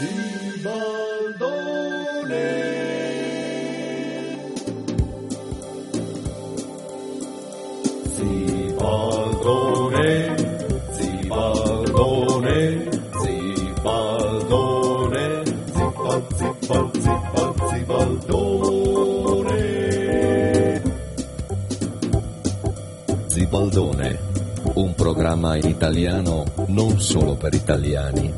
Zibaldone, un programma in italiano non solo per italiani.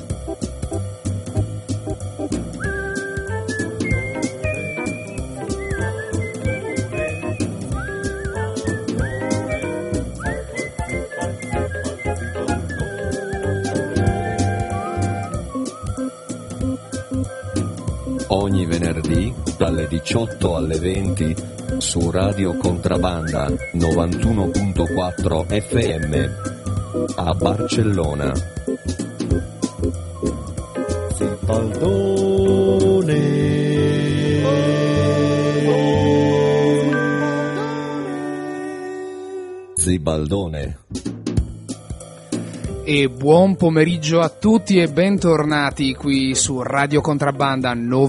Ogni venerdì dalle 18 alle 20 su Radio Contrabanda 91.4 FM a Barcellona. Zibaldone. Zibaldone. E buon pomeriggio a tutti e bentornati qui su Radio Contrabbanda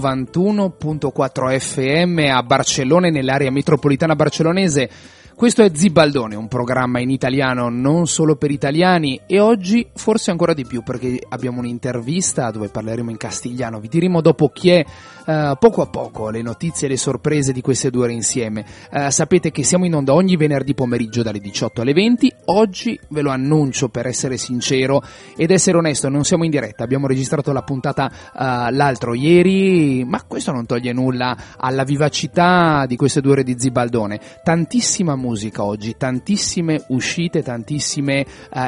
91.4 FM a Barcellona e nell'area metropolitana barcellonese. Questo è Zibaldone, un programma in italiano non solo per italiani e oggi forse ancora di più perché abbiamo un'intervista dove parleremo in castigliano. Vi diremo dopo chi è poco a poco le notizie e le sorprese di queste due ore insieme. Sapete che siamo in onda ogni venerdì pomeriggio dalle 18 alle 20. Oggi ve lo annuncio per essere sincero ed essere onesto, non siamo in diretta, abbiamo registrato la puntata l'altro ieri, ma questo non toglie nulla alla vivacità di queste due ore di Zibaldone. Tantissima musica oggi, tantissime uscite, tantissime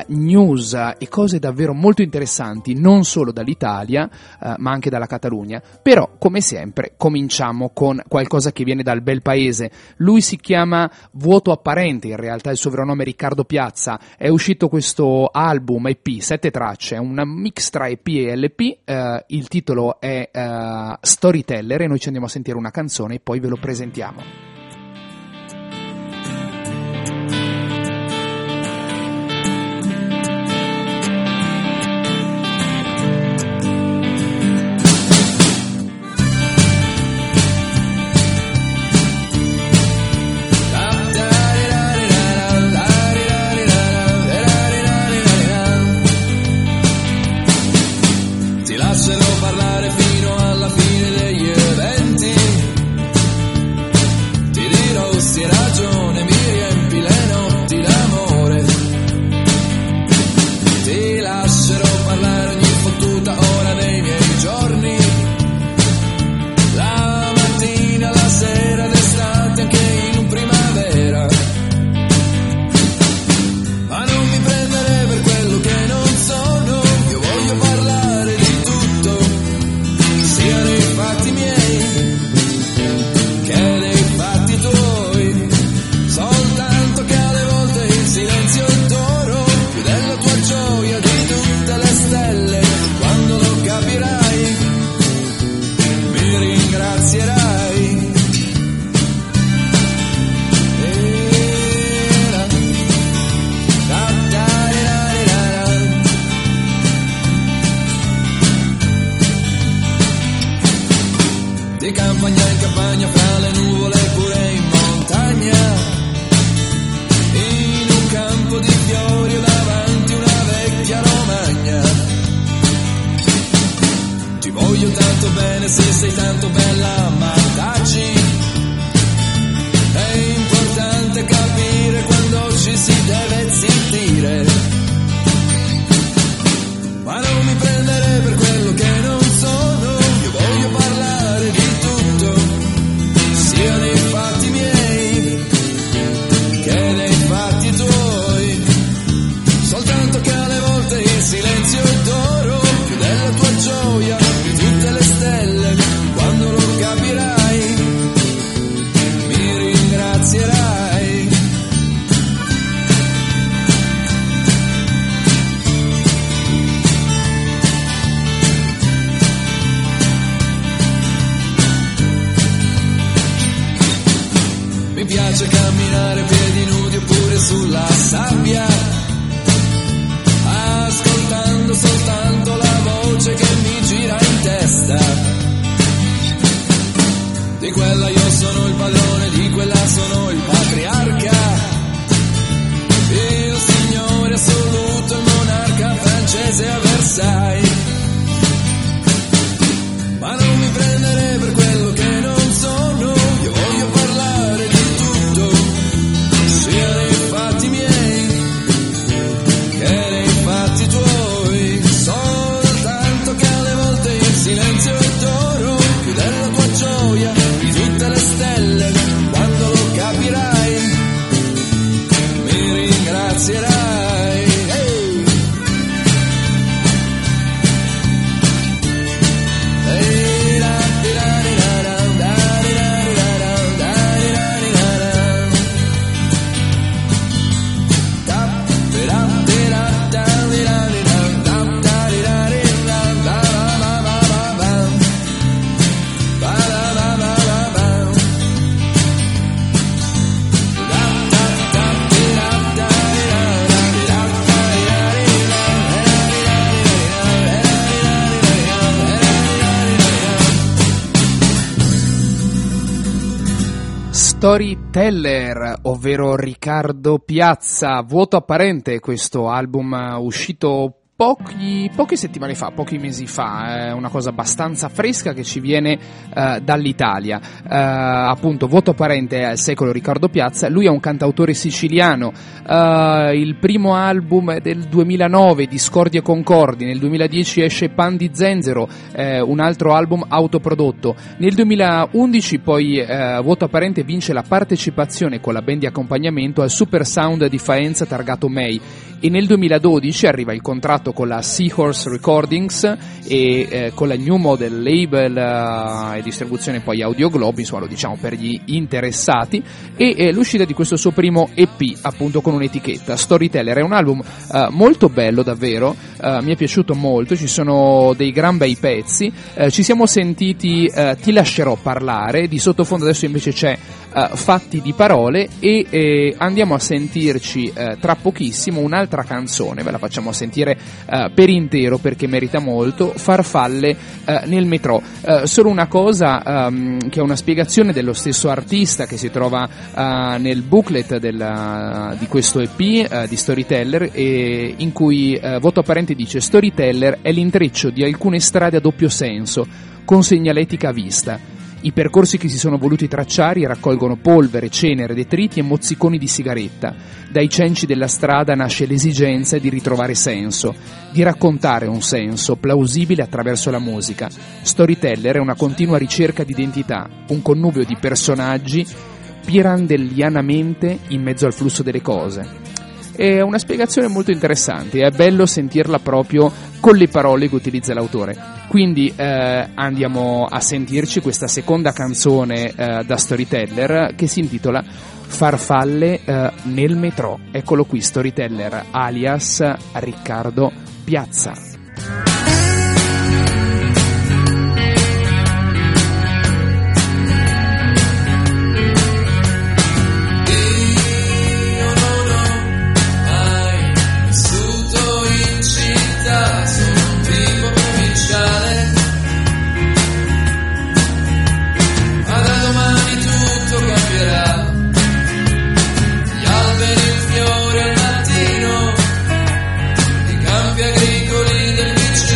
news e cose davvero molto interessanti, non solo dall'Italia ma anche dalla Catalogna. Però come sempre cominciamo con qualcosa che viene dal bel paese. Lui si chiama Vuoto Apparente, in realtà il suo vero nome è Riccardo Piazza. È uscito questo album EP, 7 tracce, è una mix tra EP e LP, il titolo è Storyteller e noi ci andiamo a sentire una canzone e poi ve lo presentiamo. Silenzio d'oro, più della tua gioia, di tutte le stelle, quando lo Storyteller, ovvero Riccardo Piazza. Vuoto apparente, questo album uscito poche settimane fa, pochi mesi fa, è una cosa abbastanza fresca che ci viene dall'Italia. Appunto, Vuoto apparente al secolo Riccardo Piazza. Lui è un cantautore siciliano. Il primo album è del 2009, Discordi e Concordi. Nel 2010 esce Pan di Zenzero, un altro album autoprodotto. Nel 2011 poi Vuoto apparente vince la partecipazione con la band di accompagnamento al Super Sound di Faenza targato May, e nel 2012 arriva il contratto con la Seahorse Recordings e con la New Model Label e distribuzione poi Audio Globe, insomma lo diciamo per gli interessati, e l'uscita di questo suo primo EP, appunto con un'etichetta Storyteller. È un album molto bello davvero, mi è piaciuto molto, ci sono dei gran bei pezzi, ci siamo sentiti Ti lascerò parlare, di sottofondo adesso invece c'è Fatti di parole, e andiamo a sentirci tra pochissimo un'altra canzone, ve la facciamo sentire per intero perché merita molto, Farfalle nel metro. Solo una cosa, che è una spiegazione dello stesso artista che si trova nel booklet di questo EP di Storyteller, in cui Vuoto apparente dice: Storyteller è l'intreccio di alcune strade a doppio senso con segnaletica a vista. I percorsi che si sono voluti tracciare raccolgono polvere, cenere, detriti e mozziconi di sigaretta. Dai cenci della strada nasce l'esigenza di ritrovare senso, di raccontare un senso plausibile attraverso la musica. Storyteller è una continua ricerca di identità, un connubio di personaggi pirandellianamente in mezzo al flusso delle cose. È una spiegazione molto interessante, è bello sentirla proprio con le parole che utilizza l'autore. Quindi andiamo a sentirci questa seconda canzone da Storyteller che si intitola Farfalle nel metro. Eccolo qui, Storyteller alias Riccardo Piazza. Agricoli del vicino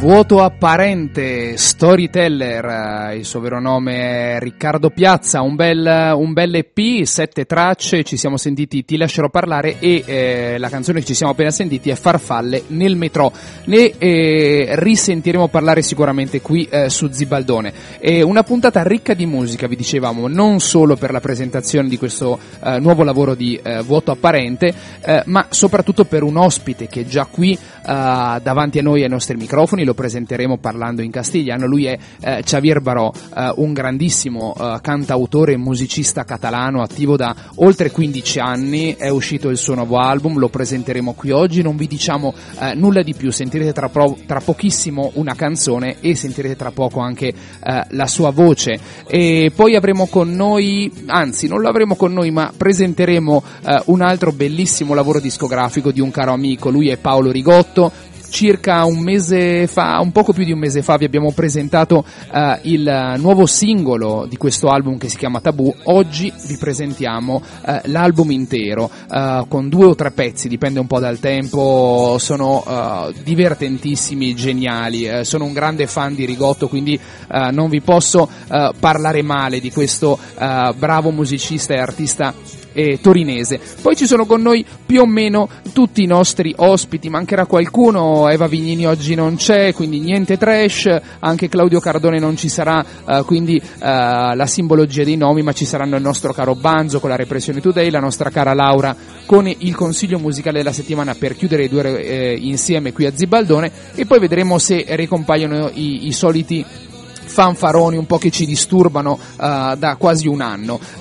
Vuoto apparente, Storyteller, il suo vero nome è Riccardo Piazza, un bel EP, 7 tracce, ci siamo sentiti Ti lascerò parlare e la canzone che ci siamo appena sentiti è Farfalle nel metro. Ne risentiremo parlare sicuramente qui su Zibaldone. È una puntata ricca di musica, vi dicevamo, non solo per la presentazione di questo nuovo lavoro di Vuoto apparente, ma soprattutto per un ospite che è già qui davanti a noi ai nostri microfoni. Lo presenteremo parlando in castigliano. Lui è Xavier Baró, un grandissimo cantautore e musicista catalano attivo da oltre 15 anni. È uscito il suo nuovo album, lo presenteremo qui oggi. Non vi diciamo nulla di più, sentirete tra pochissimo una canzone e sentirete tra poco anche la sua voce. E poi avremo con noi, anzi non lo avremo con noi, ma presenteremo un altro bellissimo lavoro discografico di un caro amico. Lui è Paolo Rigotto. Circa un mese fa, un poco più di un mese fa, vi abbiamo presentato il nuovo singolo di questo album che si chiama Tabù. Oggi vi presentiamo l'album intero con 2 o 3 pezzi, dipende un po' dal tempo. Sono divertentissimi, geniali. Sono un grande fan di Rigotto, quindi non vi posso parlare male di questo bravo musicista e artista torinese. Poi ci sono con noi più o meno tutti i nostri ospiti, mancherà qualcuno. Eva Vignini oggi non c'è, quindi niente trash, anche Claudio Cardone non ci sarà, quindi la simbologia dei nomi, ma ci saranno il nostro caro Banzo con la Repressione Today, la nostra cara Laura con il consiglio musicale della settimana per chiudere i 2 ore insieme qui a Zibaldone, e poi vedremo se ricompaiono i soliti fanfaroni un po' che ci disturbano da quasi un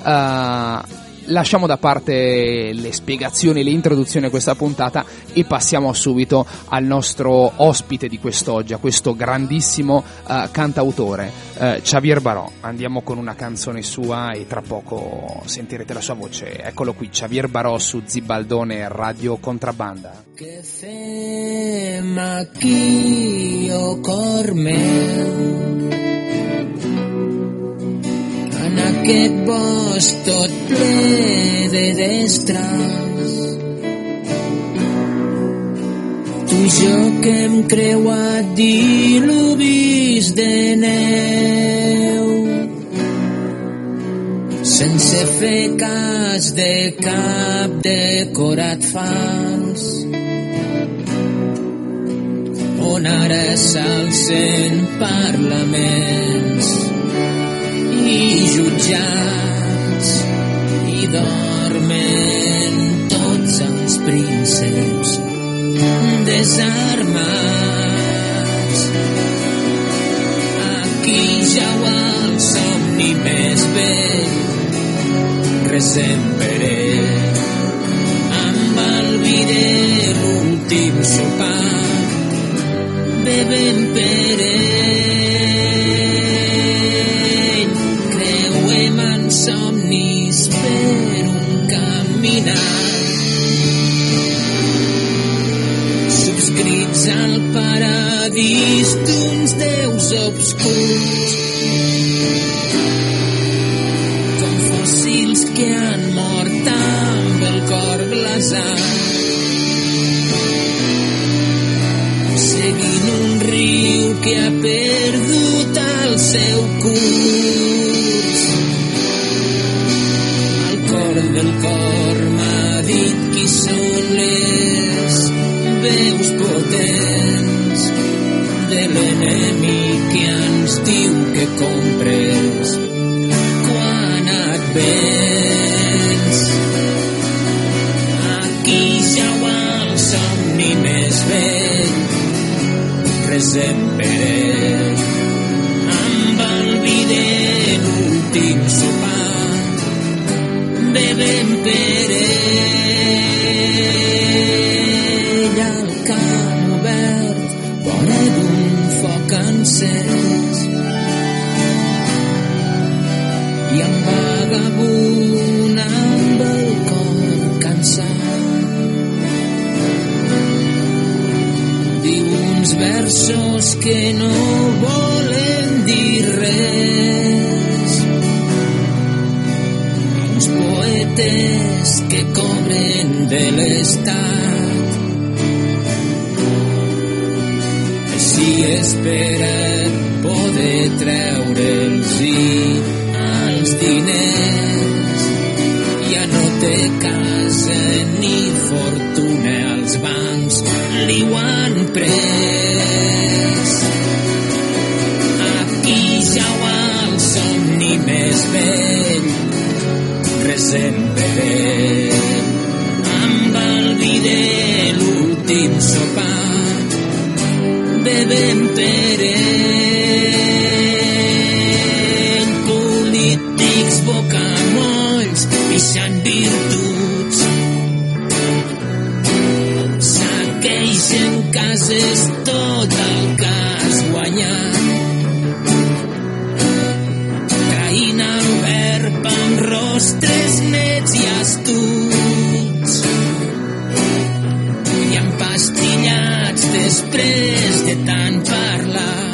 anno. Lasciamo da parte le spiegazioni, le introduzioni a questa puntata e passiamo subito al nostro ospite di quest'oggi, a questo grandissimo cantautore, Xavier Baró. Andiamo con una canzone sua e tra poco sentirete la sua voce. Eccolo qui, Xavier Baró su Zibaldone Radio Contrabbanda. Che fem aquí, o cor meu? En aquest bosc tot ple de destrals, tu i jo que hem creuat diluvis de neu, sense fer cas de cap decorat fals, on ara s'alcen parlaments i jutjats i dormen tots els prínceps desarmats. Aquí jau el somni més vell, resem per ell, amb el vi de l'últim sopar, bevem per ell. Somnis per un caminar, subscrits al paradís d'uns déus obscurs, com fòssils que han mort amb el cor glaçat, seguint un riu que ha perdut el seu curs. Del cor m'ha dit qui són les veus potents de l'enemic que ens diu que compres quan et vens. Aquí jau el somni més vell, resem per ell, amb el vi de l'últim sopar, bevem per ell. Al camp obert, vora d'un foc encès, i en vagabund amb el cor cansat, diu uns versos que no volen dir res, uns poetes que cobren de l'Estat. Així és per poder treure'ls els diners. Ja no té casa ni fortuna, els bancs li ho han pres. Aquí jau el somni més vell, resem per ell, amb el vi de l'últim sopar, bevem per ell. Polítics bocamolls, pixant virtuts, saqueixen cases, tot el que has guanyat, traint el verb amb rostres nets i astuts, i empastillats després de tant parlar,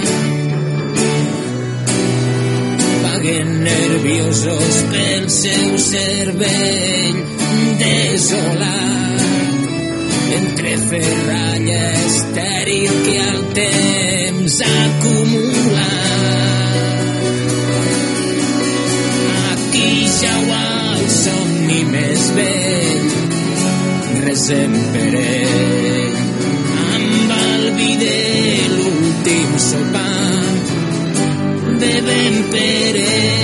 vaguen nerviosos pel seu cervell desolat, entre ferralla estèril que el temps acumula. Aquí jau el somni més vell, resem per ell, amb el vi de l'últim sopar, bevem per ell.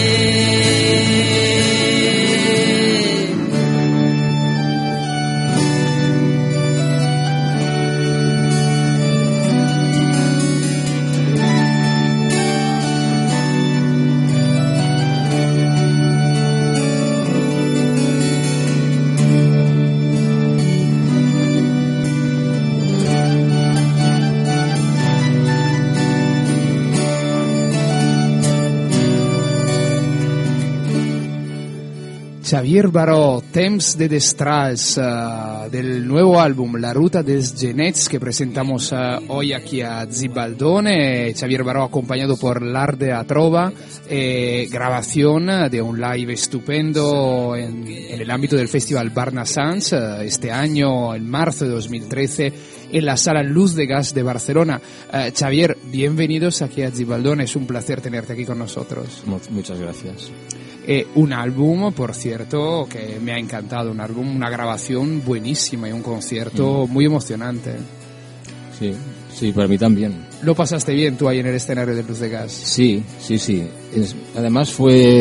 Xavier Baró, Temps de Destrals, del nuevo álbum La Ruta des Genets que presentamos hoy aquí a Zibaldone. Xavier Baró acompañado por L'Arte a Trova, grabación de un live estupendo en el ámbito del Festival Barna Sans, este año, en marzo de 2013, en la Sala Luz de Gas de Barcelona. Xavier, bienvenidos aquí a Zibaldone, es un placer tenerte aquí con nosotros. Muchas gracias. Un álbum, por cierto, que me ha encantado, un álbum, una grabación buenísima y un concierto muy emocionante. Sí, para mí también. ¿Lo pasaste bien tú ahí en el escenario de Luz de Gas? Sí. Además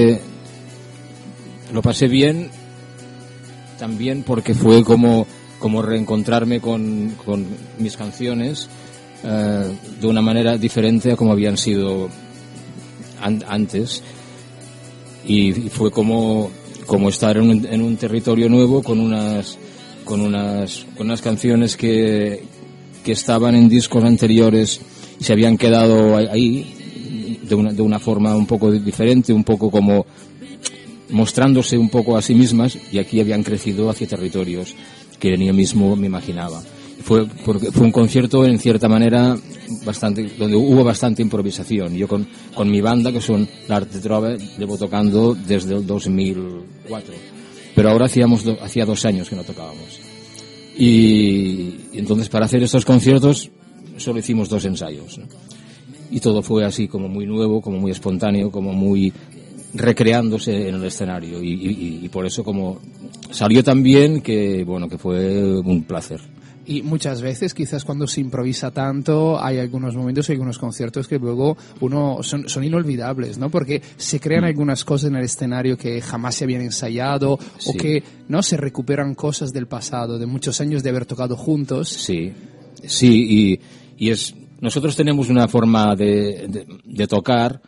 lo pasé bien también porque fue como reencontrarme con mis canciones de una manera diferente a como habían sido antes. Y fue como estar en un territorio nuevo con unas canciones que estaban en discos anteriores y se habían quedado ahí de una forma un poco diferente, un poco como mostrándose un poco a sí mismas, y aquí habían crecido hacia territorios que yo mismo me imaginaba. Fue un concierto en cierta manera donde hubo bastante improvisación. Yo con mi banda, que son L'Arte Trova, llevo tocando desde el 2004, pero ahora hacía 2 años que no tocábamos, y entonces para hacer estos conciertos solo hicimos 2 ensayos, ¿no? Y todo fue así como muy nuevo, como muy espontáneo, como muy recreándose en el escenario, y por eso como salió tan bien que fue un placer. Y muchas veces, quizás cuando se improvisa tanto, hay algunos momentos, hay algunos conciertos que luego son inolvidables, ¿no? Porque se crean algunas cosas en el escenario que jamás se habían ensayado, o que no se recuperan cosas del pasado, de muchos años de haber tocado juntos. Sí, y nosotros tenemos una forma de tocar.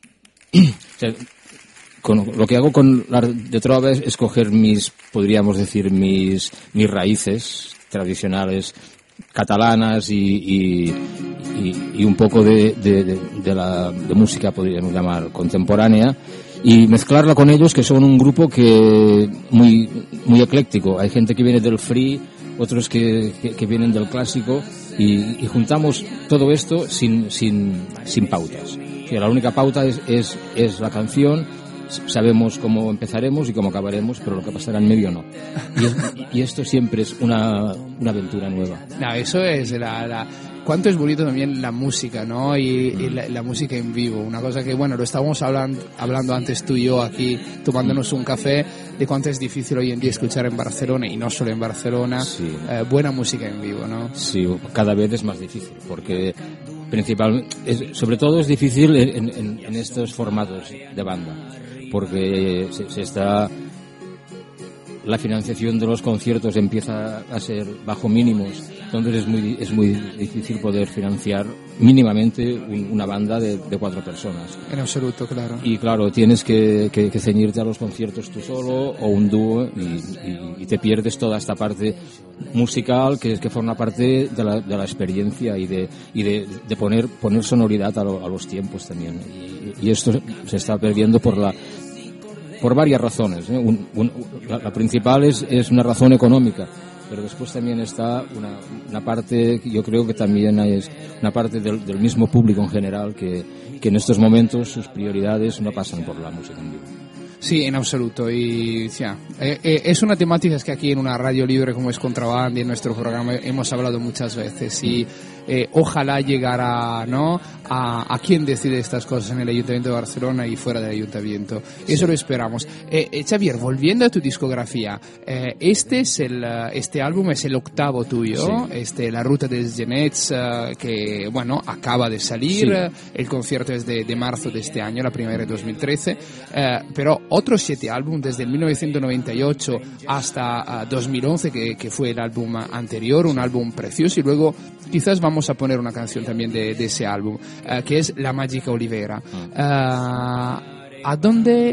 Lo que hago con L'Arte Trova es coger podríamos decir, mis raíces tradicionales catalanas y un poco de música, podríamos llamar, contemporánea, y mezclarla con ellos, que son un grupo que muy ecléctico. Hay gente que viene del free, otros que vienen del clásico, y juntamos todo esto sin pautas. O sea, la única pauta es la canción. Sabemos cómo empezaremos y cómo acabaremos, pero lo que pasará en medio no. Y esto siempre es una aventura nueva. No, eso es cuánto es bonito también la música, ¿no? Y la música en vivo. Una cosa que, bueno, lo estábamos hablando antes tú y yo aquí, tomándonos un café, de cuánto es difícil hoy en día escuchar en Barcelona, y no solo en Barcelona, Sí. Buena música en vivo, ¿no? Sí, cada vez es más difícil, porque sobre todo es difícil en estos formatos de banda, porque se está... La financiación de los conciertos empieza a ser bajo mínimos, entonces es muy difícil poder financiar mínimamente una banda de 4 personas. En absoluto, claro. Y claro, tienes que ceñirte a los conciertos tú solo o un dúo y te pierdes toda esta parte musical que forma parte de la experiencia y de poner sonoridad a los tiempos también. Y esto se está perdiendo por varias razones, ¿eh? La principal es una razón económica, pero después también está una parte que yo creo que también es una parte del mismo público en general que en estos momentos sus prioridades no pasan por la música en vivo. Sí, en absoluto. Y es una temática que aquí en una radio libre como es Contrabanda y en nuestro programa hemos hablado muchas veces. Y ojalá llegara, ¿no?, a quien decide estas cosas en el Ayuntamiento de Barcelona y fuera del Ayuntamiento. Eso lo esperamos. Xavier, volviendo a tu discografía, este álbum es el 8º tuyo, Sí. La Ruta dels Genets, que, bueno, acaba de salir. Sí. El concierto es de marzo de este año, la primavera de 2013, pero otros 7 álbumes desde 1998 hasta 2011, que fue el álbum anterior, un álbum precioso, y luego quizás vamos a poner una canción también de ese álbum, que es La Mágica Olivera. ¿A dónde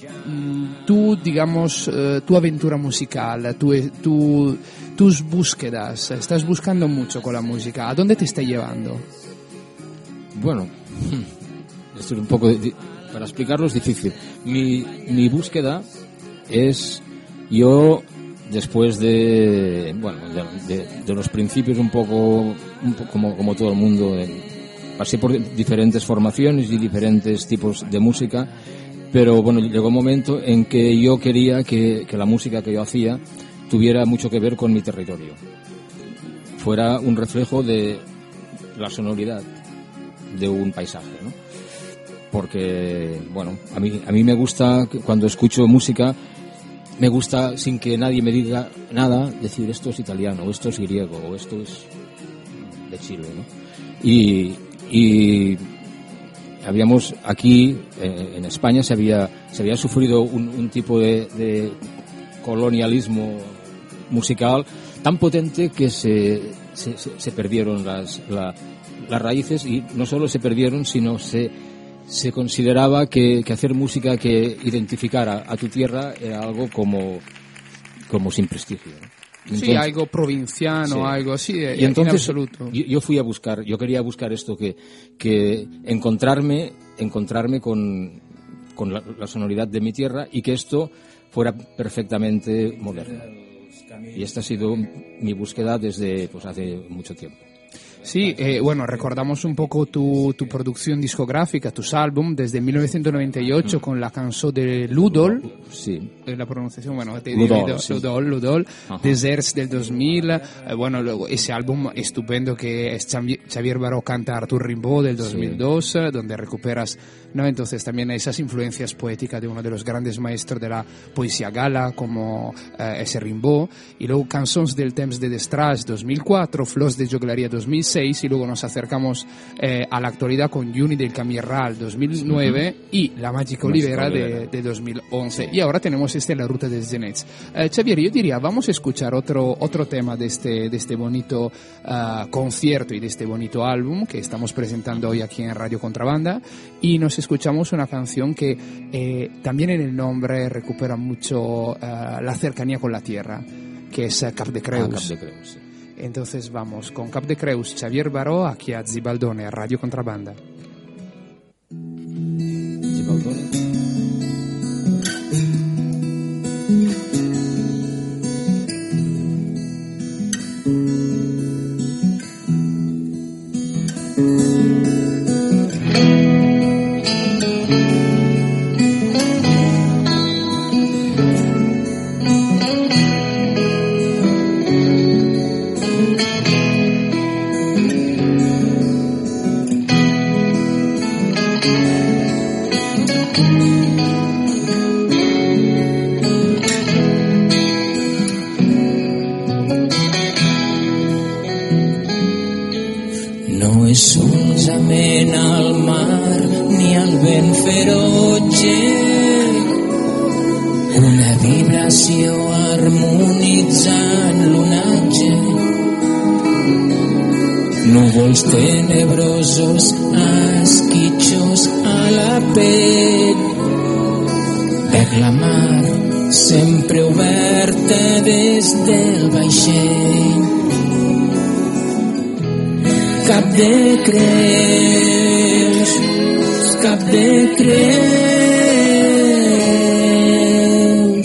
tu aventura musical, tus búsquedas, estás buscando mucho con la música, ¿a dónde te está llevando? Bueno, esto es un poco... Para explicarlo es difícil. Mi búsqueda es... Yo, después de los principios un poco como todo el mundo, pasé por diferentes formaciones y diferentes tipos de música, pero bueno, llegó un momento en que yo quería que la música que yo hacía tuviera mucho que ver con mi territorio. Fuera un reflejo de la sonoridad de un paisaje, ¿no? Porque, bueno, a mí me gusta, cuando escucho música, me gusta, sin que nadie me diga nada, decir esto es italiano, o esto es griego, o esto es de Chile, ¿no? Y habíamos aquí, en España, se había sufrido un tipo de colonialismo musical tan potente que se perdieron las raíces, y no solo se perdieron, sino se consideraba que hacer música que identificara a tu tierra era algo como sin prestigio, ¿no? Entonces, sí, algo provinciano, sí. Algo así, y entonces, en absoluto. Yo quería buscar esto, que encontrarme con la sonoridad de mi tierra, y que esto fuera perfectamente moderno. Y esta ha sido mi búsqueda desde hace mucho tiempo. Sí, bueno, recordamos un poco tu producción discográfica, tus álbum desde 1998 con la canción de Ludol, sí. La pronunciación, bueno, Ludol, Deserts del 2000, bueno, luego ese álbum estupendo que es Xavier Baró canta Artur Rimbaud del 2002, sí. Donde recuperas, ¿no?, entonces también esas influencias poéticas de uno de los grandes maestros de la poesía gala como ese Rimbaud, y luego Cançons del temps de Destràs 2004, Flors de Joglaria 2006, y luego nos acercamos a la actualidad con Juni del Camirral 2009 y La Mágica Olivera de 2011. Y ahora tenemos La Ruta dels Genets. Xavier, yo diría, vamos a escuchar otro tema de este bonito concierto y de este bonito álbum que estamos presentando hoy aquí en Radio Contrabanda, y nos escuchamos una canción que también en el nombre recupera mucho la cercanía con la tierra, que es Cap de Creus. Cap de Creus, sí. Entonces vamos con Cap de Creus, Xavier Baró, aquí a Zibaldone, Radio Contrabanda. Zibaldone. No és solament al mar ni al vent ferotge, una vibració harmonitzant l'onatge, núvols tenebrosos, esquitxos a la pell, per la mar sempre oberta des del vaixell. Cap de creus, cap de creus.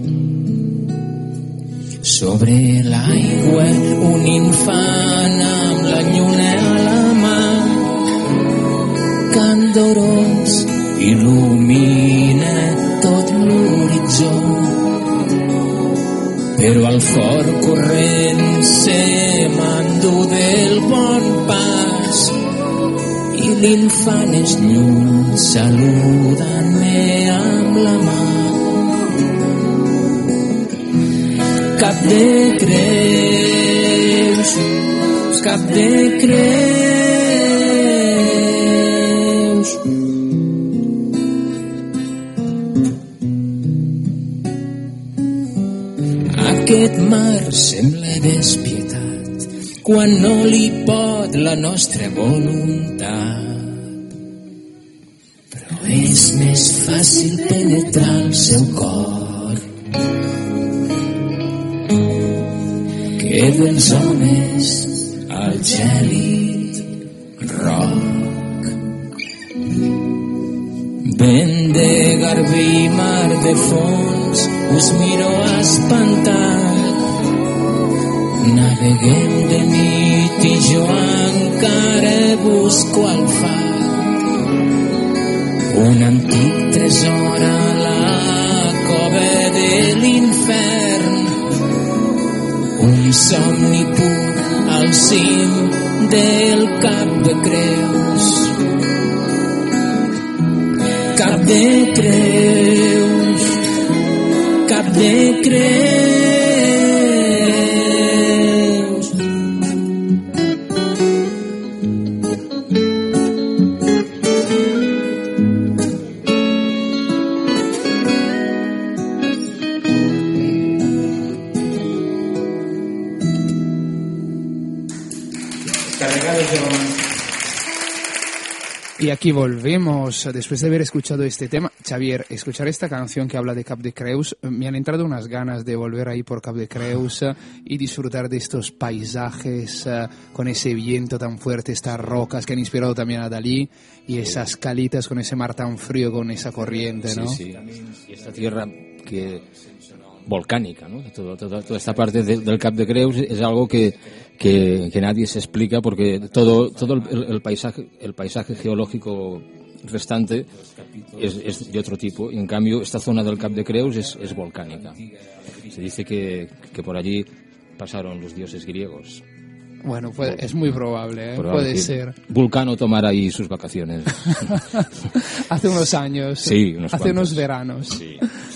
Sobre l'aigua un infant amb la lluna a la mà, candorós il·lumina tot l'horitzó. Però el fort corrent se m'endú del bon pas i l'infant és lluny saludant-me amb la mà. Cap de creus, cap de creus. Aquest mar sembla despietat quan no li pot la nostra voluntat, però és més fàcil penetrar el seu cor que dels homes al gèlid roc. Vent de garbí, mar de fons, us miro espantat. Naveguem de nit i jo encara busco el far, un antic tresor a la cova de l'infern, un somni pur al cim del Cap de Creus. Cap de creus, cap de creus. Cargados de romance. Y aquí volvemos, después de haber escuchado este tema. Xavier, escuchar esta canción que habla de Cap de Creus, me han entrado unas ganas de volver ahí por Cap de Creus y disfrutar de estos paisajes con ese viento tan fuerte, estas rocas que han inspirado también a Dalí y esas calitas con ese mar tan frío, con esa corriente, ¿no? Sí, sí. Y esta tierra que volcánica, ¿no? Toda esta parte del Cap de Creus es algo que nadie se explica, porque todo el paisaje geológico restante es de otro tipo, y en cambio esta zona del Cap de Creus es volcánica. Se dice que por allí pasaron los dioses griegos. Bueno, es muy probable, ¿eh? Puede ser. Vulcano tomará ahí sus vacaciones. Hace unos años. Sí, hace unos veranos. Sí.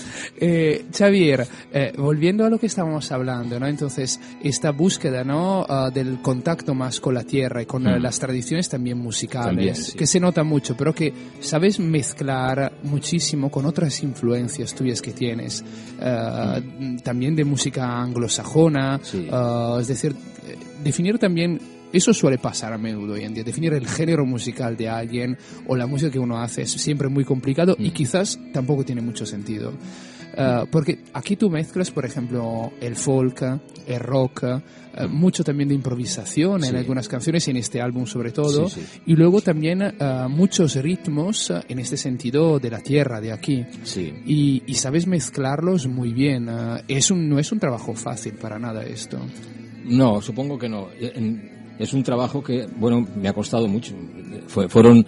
Xavier, volviendo a lo que estábamos hablando, ¿no? Entonces, esta búsqueda, ¿no? Del contacto más con la tierra y con las tradiciones también musicales, también, sí, que se nota mucho, pero que sabes mezclar muchísimo con otras influencias tuyas que tienes, también de música anglosajona, sí. Es decir, definir también. Eso suele pasar a menudo hoy en día. Definir el género musical de alguien o la música que uno hace es siempre muy complicado y quizás tampoco tiene mucho sentido. Porque aquí tú mezclas, por ejemplo, el folk, el rock, mucho también de improvisación en algunas canciones, en este álbum sobre todo, y luego también muchos ritmos en este sentido de la tierra, de aquí. Sí. Y sabes mezclarlos muy bien. No es un trabajo fácil para nada esto. No, supongo que no. Es un trabajo que, bueno, me ha costado mucho. Fueron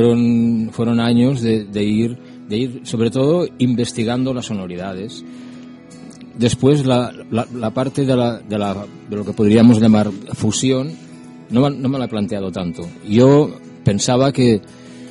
años de ir sobre todo investigando las sonoridades. Después la parte de lo que podríamos llamar fusión no me la he planteado tanto. Yo pensaba que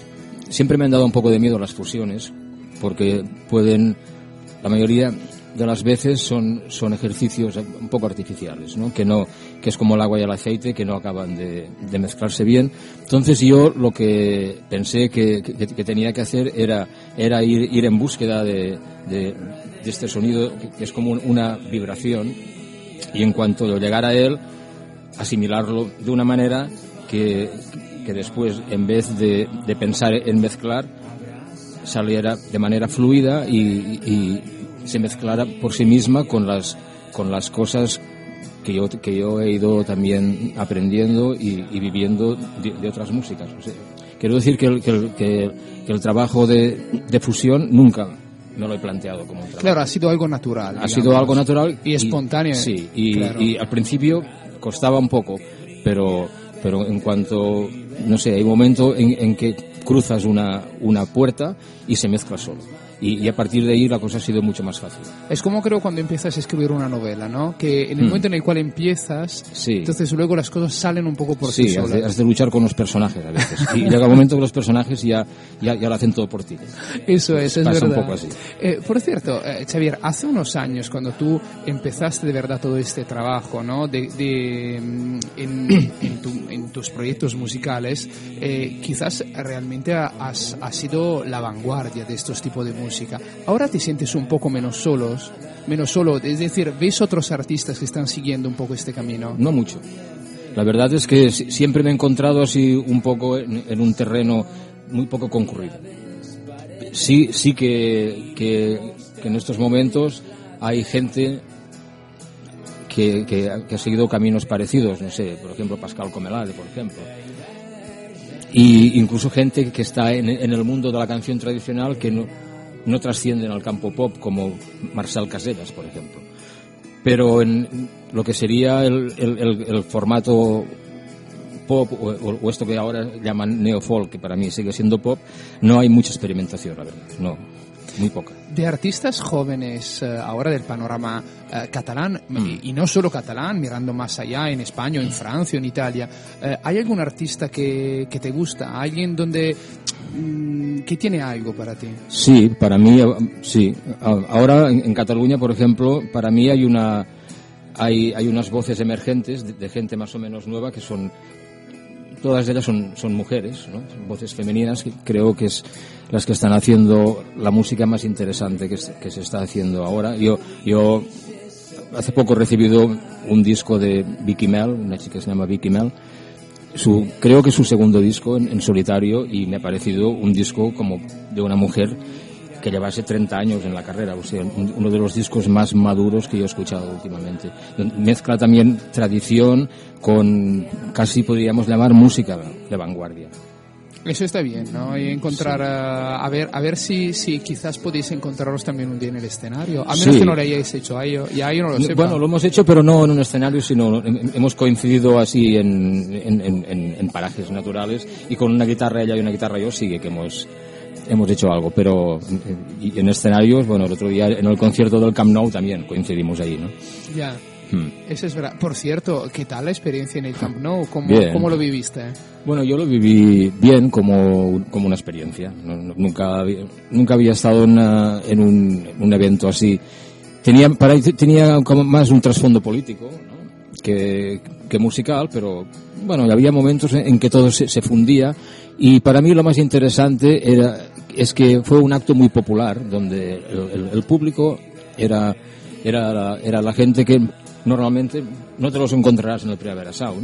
siempre me han dado un poco de miedo las fusiones, porque la mayoría de las veces son ejercicios un poco artificiales, ¿no? Que es como el agua y el aceite, que no acaban de mezclarse bien. Entonces yo lo que pensé que tenía que hacer era ir en búsqueda de este sonido, que es como una vibración, y en cuanto llegara a él, asimilarlo de una manera que después, en vez de pensar en mezclar, saliera de manera fluida y se mezclara por sí misma con las cosas que yo he ido también aprendiendo y viviendo de otras músicas. O sea, quiero decir que el trabajo de fusión nunca me lo he planteado como un trabajo. Claro, ha sido algo natural. Ha sido algo natural y espontáneo. Sí, claro. Y al principio costaba un poco, pero en cuanto, no sé, hay un momento en que cruzas una puerta y se mezcla solo. Y a partir de ahí la cosa ha sido mucho más fácil. Es como creo cuando empiezas a escribir una novela, ¿no? Que en el momento en el cual empiezas, sí, entonces luego las cosas salen un poco por sí solas. Sí, has de luchar con los personajes a veces. Y llega un momento que los personajes ya lo hacen todo por ti. Eso es Pasa verdad. un poco así. Por cierto, Xavier, hace unos años cuando tú empezaste de verdad todo este trabajo, ¿no? En tus proyectos musicales, quizás realmente has sido la vanguardia de estos tipos de música. Ahora te sientes un poco menos solo, es decir, ¿ves otros artistas que están siguiendo un poco este camino? No mucho. La verdad es que siempre me he encontrado así un poco en un terreno muy poco concurrido. Sí que en estos momentos hay gente que ha seguido caminos parecidos, no sé, por ejemplo Pascal Comelade, por ejemplo. Y incluso gente que está en el mundo de la canción tradicional que no trascienden al campo pop, como Marcel Caseras, por ejemplo. Pero en lo que sería el formato pop, o esto que ahora llaman neofolk, que para mí sigue siendo pop, no hay mucha experimentación, la verdad. No, muy poca. De artistas jóvenes ahora del panorama catalán, y no solo catalán, mirando más allá, en España, en Francia, en Italia, ¿hay algún artista que te gusta? ¿Alguien que tiene algo para ti? Sí, para mí, sí. Ahora en Cataluña, por ejemplo, para mí hay unas voces emergentes de gente más o menos nueva que todas ellas son mujeres, ¿no? Son voces femeninas, que creo que es las que están haciendo la música más interesante que se está haciendo ahora. Yo hace poco he recibido un disco de Vicky Mel, una chica que se llama Vicky Mel, creo que es su segundo disco en solitario, y me ha parecido un disco como de una mujer que llevase 30 años en la carrera, o sea, uno de los discos más maduros que yo he escuchado últimamente. Mezcla también tradición con, casi podríamos llamar, música de vanguardia. Eso está bien, ¿no? Y encontrar, sí. A ver si quizás podéis encontraros también un día en el escenario. A menos que no lo hayáis hecho, ya yo no lo sé. Bueno, lo hemos hecho, pero no en un escenario, sino hemos coincidido así en parajes naturales, y con una guitarra ella y una guitarra yo, sí que hemos hecho algo, pero y en escenarios, bueno, el otro día en el concierto del Camp Nou también coincidimos ahí, ¿no? Ya. Eso es verdad. Por cierto, ¿qué tal la experiencia en el Camp Nou? ¿Cómo lo viviste? Bueno, yo lo viví bien, como una experiencia. Nunca había estado en un evento así. Tenía como más un trasfondo político, ¿no? que musical, pero bueno, había momentos en que todo se fundía, y para mí lo más interesante es que fue un acto muy popular, donde el público era la gente que normalmente no te los encontrarás en el Primavera Sound.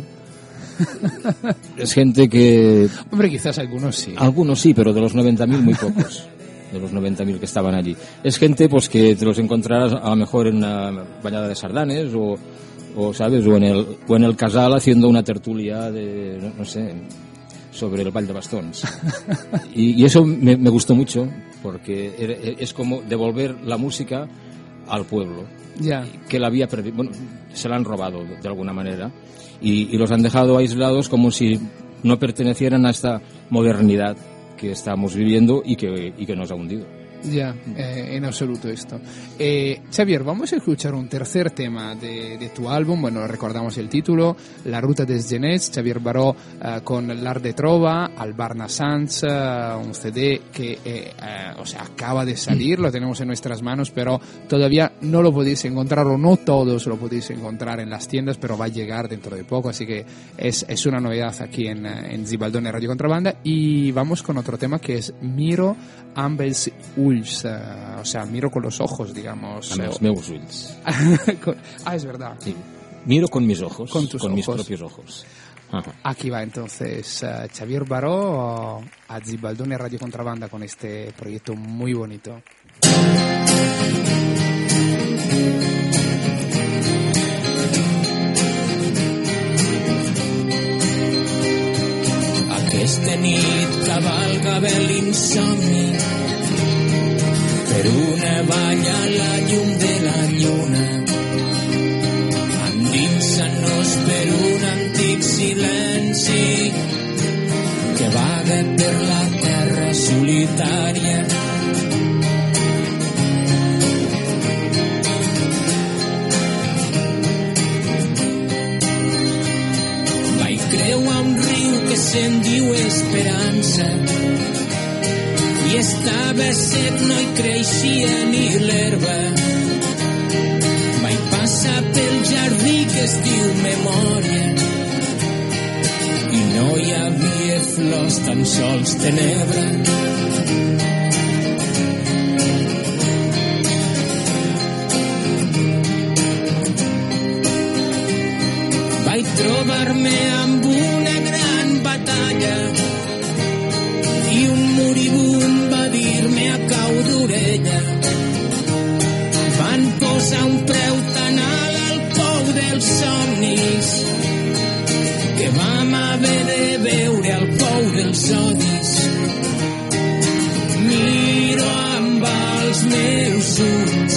Es gente que... Hombre, quizás algunos sí. Algunos sí, pero de los 90.000 muy pocos. De los 90.000 que estaban allí. Es gente pues que te los encontrarás a lo mejor en una bañada de sardanes o ¿sabes? O en el Casal haciendo una tertulia de, no sé, sobre el Vall de Bastons. Y eso me gustó mucho, porque es como devolver la música al pueblo. Ya. Que la había perdido. Bueno, se la han robado de alguna manera, y los han dejado aislados como si no pertenecieran a esta modernidad que estamos viviendo y que nos ha hundido. Ya, en absoluto esto. Xavier, vamos a escuchar un tercer tema de tu álbum. Bueno, recordamos el título, La Ruta dels Genets, Xavier Baró con L'Art de Trova, al Barna Sans, un CD que acaba de salir, lo tenemos en nuestras manos, pero todavía no lo podéis encontrar, o no todos lo podéis encontrar en las tiendas, pero va a llegar dentro de poco, así que es una novedad aquí en Zibaldone Radio Contrabanda. Y vamos con otro tema que es Miro amb els ulls, o sea, miro con los ojos, digamos. Amb els meus ulls. Es verdad. Sí. Miro con mis ojos, con tus ojos. Mis propios ojos. Ajá. Aquí va entonces Xavier Baró a Zibaldone Radio Contrabanda con este proyecto muy bonito. Aquesta nit cavalgava l'insomni per una valla a la llum de la lluna, endinsant-nos per un antic silenci que vaga per la terra solitària. Vaig creuar un riu que se'n diu Esperança i estava sec, no hi creixia ni l'herba. Vaig passar pel jardí que es diu Memòria i no hi havia flors, tan sols tenebra. Vaig trobar-me amb una gran batalla i un moribund va dir-me a cau d'orella. Van posar un preu tan alt al pou dels somnis que vam haver de veure al pou dels odis. Miro amb els meus ulls,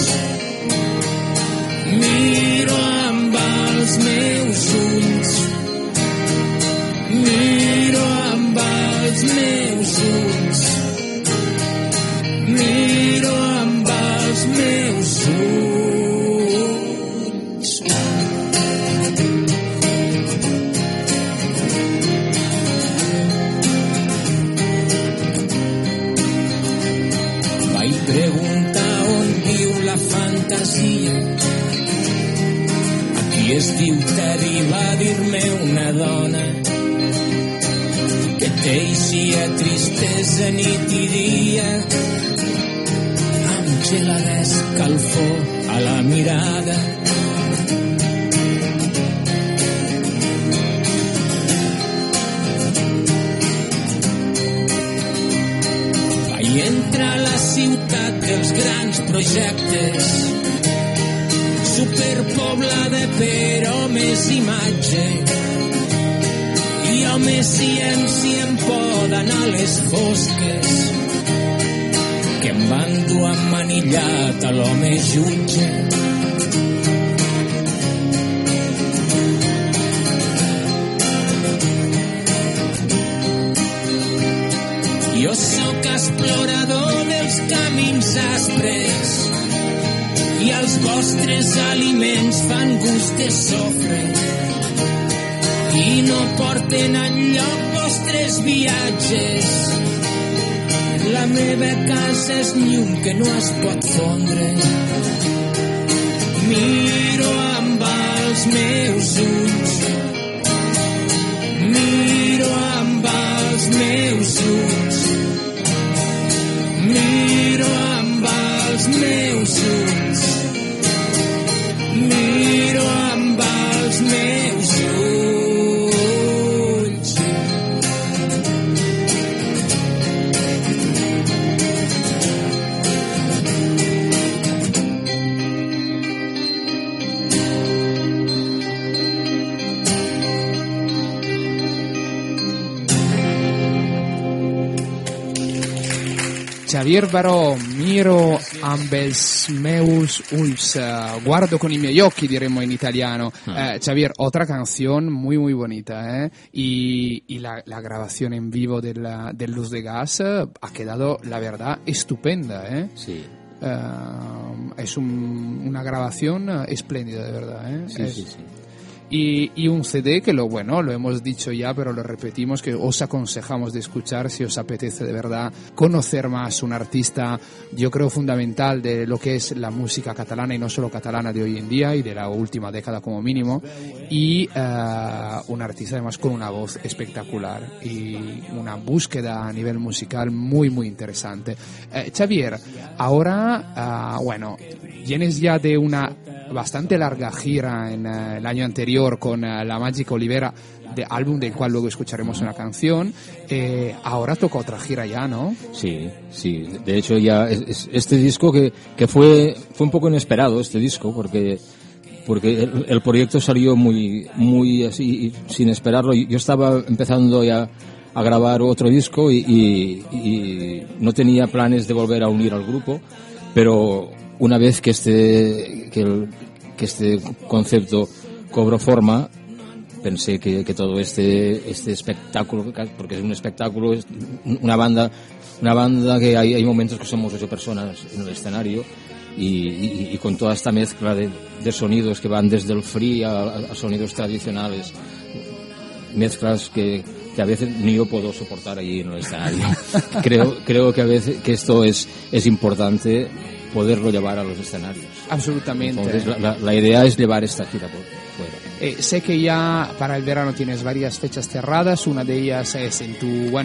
miro amb els meus ulls, miro amb els meus ulls, miro amb els meus ulls. Vaig preguntar on viu la fantasia. Aquí es diu Teddy, va dir-me una dona que teixia tristesa nit i dia amb gelada escalfor a la mirada. Vaig entrar a la ciutat dels grans projectes, superpoblada per homes i imatge, i homes ciència em poden a les fosques que em van dur emmanillat a l'home jutge. Jo sóc explorador dels camins aspres i els vostres aliments fan gust de sofre i no porten enlloc vostres viatges. La meva casa és llum que no es pot fondre. Miro amb els meus ulls, miro amb els meus ulls, miro amb els meus ulls, miro amb els meus ulls. Xavier Baró, miro amb els meus ulls, guardo con i miei occhi, diremmo in italiano. Xavier, otra canción muy muy bonita, y la grabación en vivo del Luz de Gas ha quedado, la verdad, estupenda, Sí. Es una grabación espléndida, de verdad, Sí. Y un CD que lo hemos dicho ya, pero lo repetimos, que os aconsejamos de escuchar si os apetece de verdad conocer más un artista, yo creo, fundamental de lo que es la música catalana, y no solo catalana, de hoy en día y de la última década como mínimo, y un artista además con una voz espectacular y una búsqueda a nivel musical muy muy interesante. Xavier, ahora vienes ya de una bastante larga gira en el año anterior con La Mágica Olivera, de álbum del cual luego escucharemos una canción. Ahora toca otra gira ya, ¿no? Sí. De hecho, ya este disco que fue un poco inesperado, este disco, porque el proyecto salió muy así, sin esperarlo. Yo estaba empezando ya a grabar otro disco y no tenía planes de volver a unir al grupo, pero una vez que este concepto cobró forma, pensé que todo este espectáculo, porque es un espectáculo, es una banda que hay momentos que somos 8 personas en el escenario, y con toda esta mezcla de sonidos que van desde el free a sonidos tradicionales, mezclas que a veces ni yo puedo soportar allí en el escenario. creo que a veces que esto es importante, poderlo llevar a los escenarios. Absolutamente. Entonces la idea es llevar esta gira por fuera. Sé que ya para el verano tienes varias fechas cerradas, una de ellas es en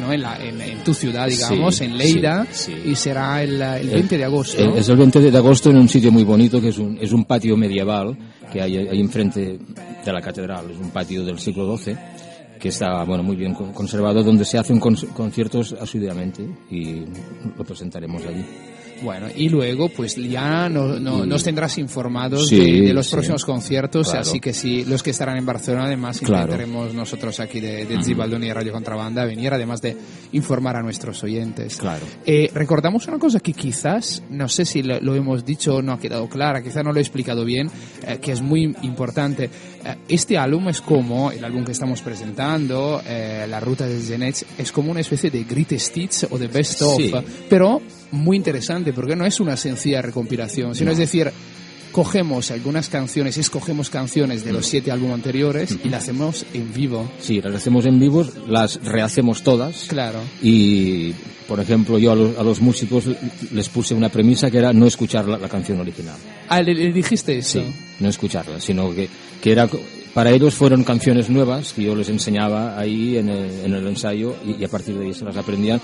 tu ciudad, digamos, en Lleida, sí. Y será el 20 de agosto. Es el 20 de agosto en un sitio muy bonito, que es un patio medieval que hay enfrente de la catedral. Es un patio del siglo XII que está muy bien conservado, donde se hacen conciertos asiduamente, y lo presentaremos allí. Bueno, y luego pues ya nos tendrás informados de los próximos conciertos, claro. Así que sí, los que estarán en Barcelona, además intentaremos nosotros aquí de Zibaldoni y Radio Contrabanda venir, además de informar a nuestros oyentes. Claro. Recordamos una cosa que quizás, no sé si lo hemos dicho o no ha quedado clara, quizás no lo he explicado bien, que es muy importante. Este álbum es como, el álbum que estamos presentando, La Ruta dels Genets, es como una especie de greatest hits o de best of, pero muy interesante, porque no es una sencilla recompilación, sino es decir, cogemos algunas canciones, escogemos canciones de los 7 álbumes anteriores y las hacemos en vivo. Sí, las hacemos en vivo, las rehacemos todas. Claro. Y, por ejemplo, yo a los músicos les puse una premisa que era no escuchar la canción original. ¿Le dijiste eso? Sí, no escucharla, sino que era... Para ellos fueron canciones nuevas que yo les enseñaba ahí en el ensayo, y a partir de ahí se las aprendían.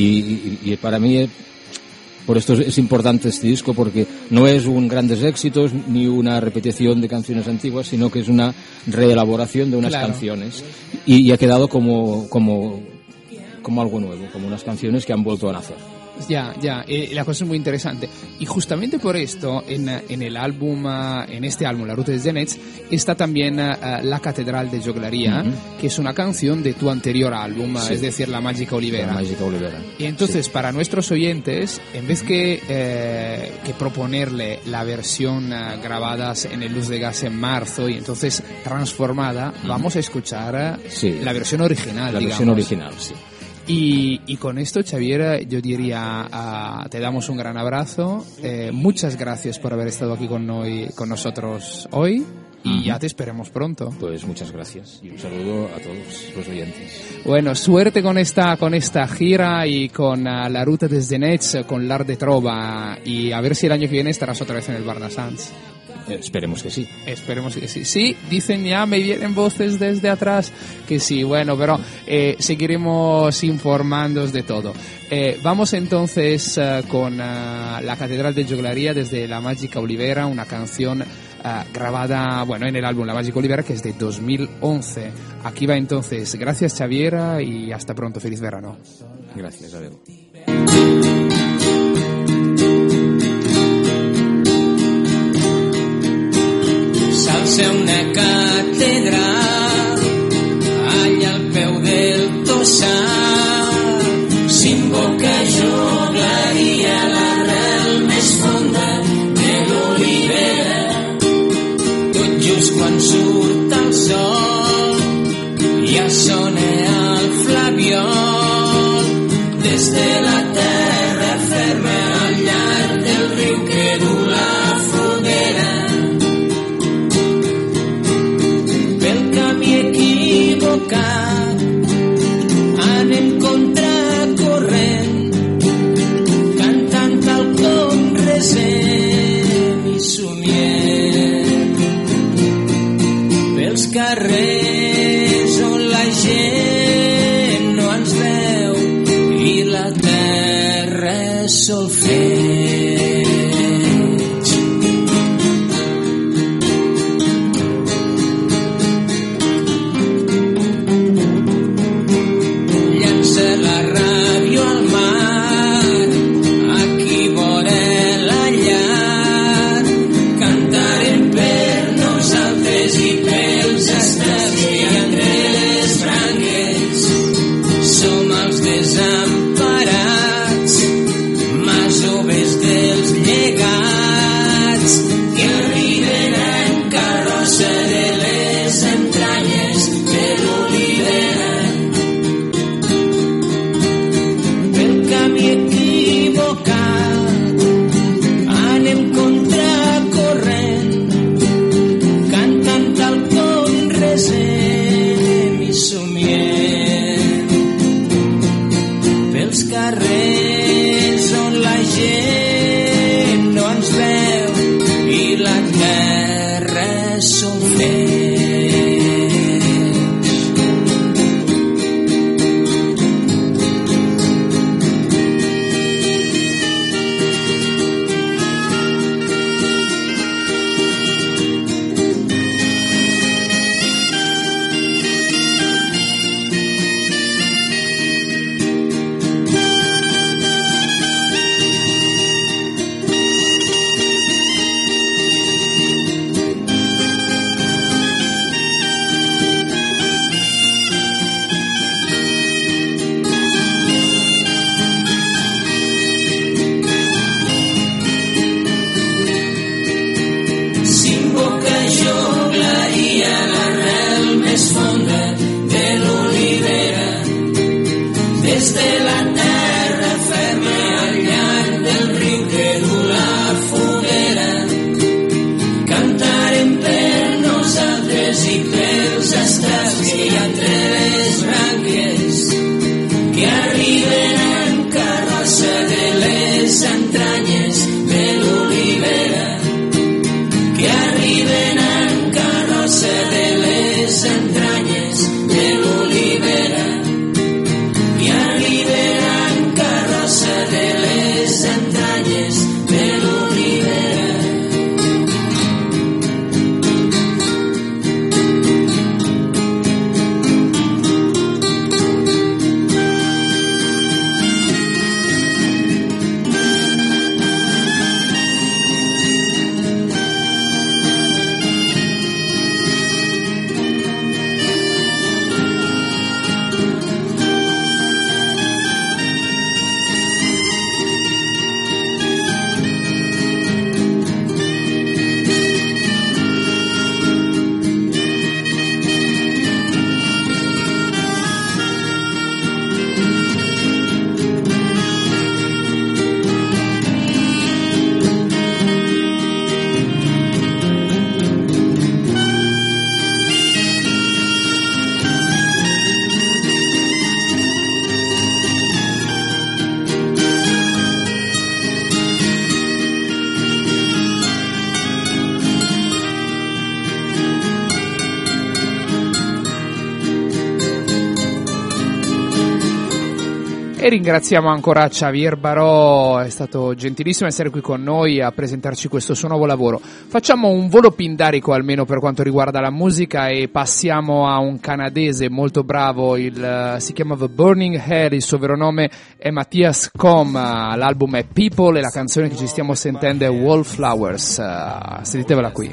Y para mí... Por esto es importante este disco, porque no es un grandes éxitos ni una repetición de canciones antiguas, sino que es una reelaboración de unas canciones, y ha quedado como algo nuevo, como unas canciones que han vuelto a nacer. Ya, la cosa es muy interesante. Y justamente por esto, en este álbum, La Ruta dels Genets, está también La Catedral de Joglaria, que es una canción de tu anterior álbum, es decir, La Mágica Olivera. La Mágica Olivera. Y entonces, para nuestros oyentes, en vez que proponerle la versión grabada en el Luz de Gas en marzo y entonces transformada, vamos a escuchar la versión original, La versión original, sí. Y con esto, Xavier, yo diría, te damos un gran abrazo. Muchas gracias por haber estado aquí con nosotros hoy. Y ya te esperemos pronto. Pues muchas gracias y un saludo a todos los oyentes. Bueno, suerte con esta gira y con La Ruta dels Genets, con l'Art de Trova, y a ver si el año que viene estarás otra vez en el Bar de Sants. Esperemos que sí. Esperemos que sí. Sí, dicen ya, me vienen voces desde atrás que sí, bueno, pero seguiremos informándoos de todo. Vamos entonces con La Catedral de Joglaria desde La Mágica Olivera, una canción grabada, en el álbum La Mágica Olivera, que es de 2011. Aquí va entonces. Gracias, Xavier, y hasta pronto. Feliz verano. Gracias, adiós. S'alça una catedral allà al peu del Tossal, s'invoca Joglaria du la foguera. Pel camí equivocat anem contracorrent, cantant tal com resem i somiem. Pels carrers on la gent no ens veu i la terra és solfeig. Llança la ràdio al mar, aquí vora la llar, cantarem per nosaltres i pels estels que entre les branques som els desemparats, masoves dels llegats que arriben en carrossa de les entranyes de l'olivera. Pel camí equivocat anem contracorrent, cantant tal com resem i somiem. Pels carrers on la gent no ens veu i la terra és solfeig. S'invoca joglaria l'arrel més fonda de l'olivera, des de la terra ferma al llarg del riu que du la foguera. Cantarem per nosaltres i pels estels que hi ha entre les branques que arriben en carrossa de les entranyes de l'olivera, que arriben en carrossa de les entranyes de l'olivera, que arriben en carrossa de les entranyes de l'olivera. E ringraziamo ancora Xavier Baró, è stato gentilissimo essere qui con noi a presentarci questo suo nuovo lavoro. Facciamo un volo pindarico almeno per quanto riguarda la musica e passiamo a un canadese molto bravo, si chiama The Burning Head, il suo vero nome è Matthias Com, l'album è People e la canzone che ci stiamo sentendo è Wallflowers. Sentitevela qui.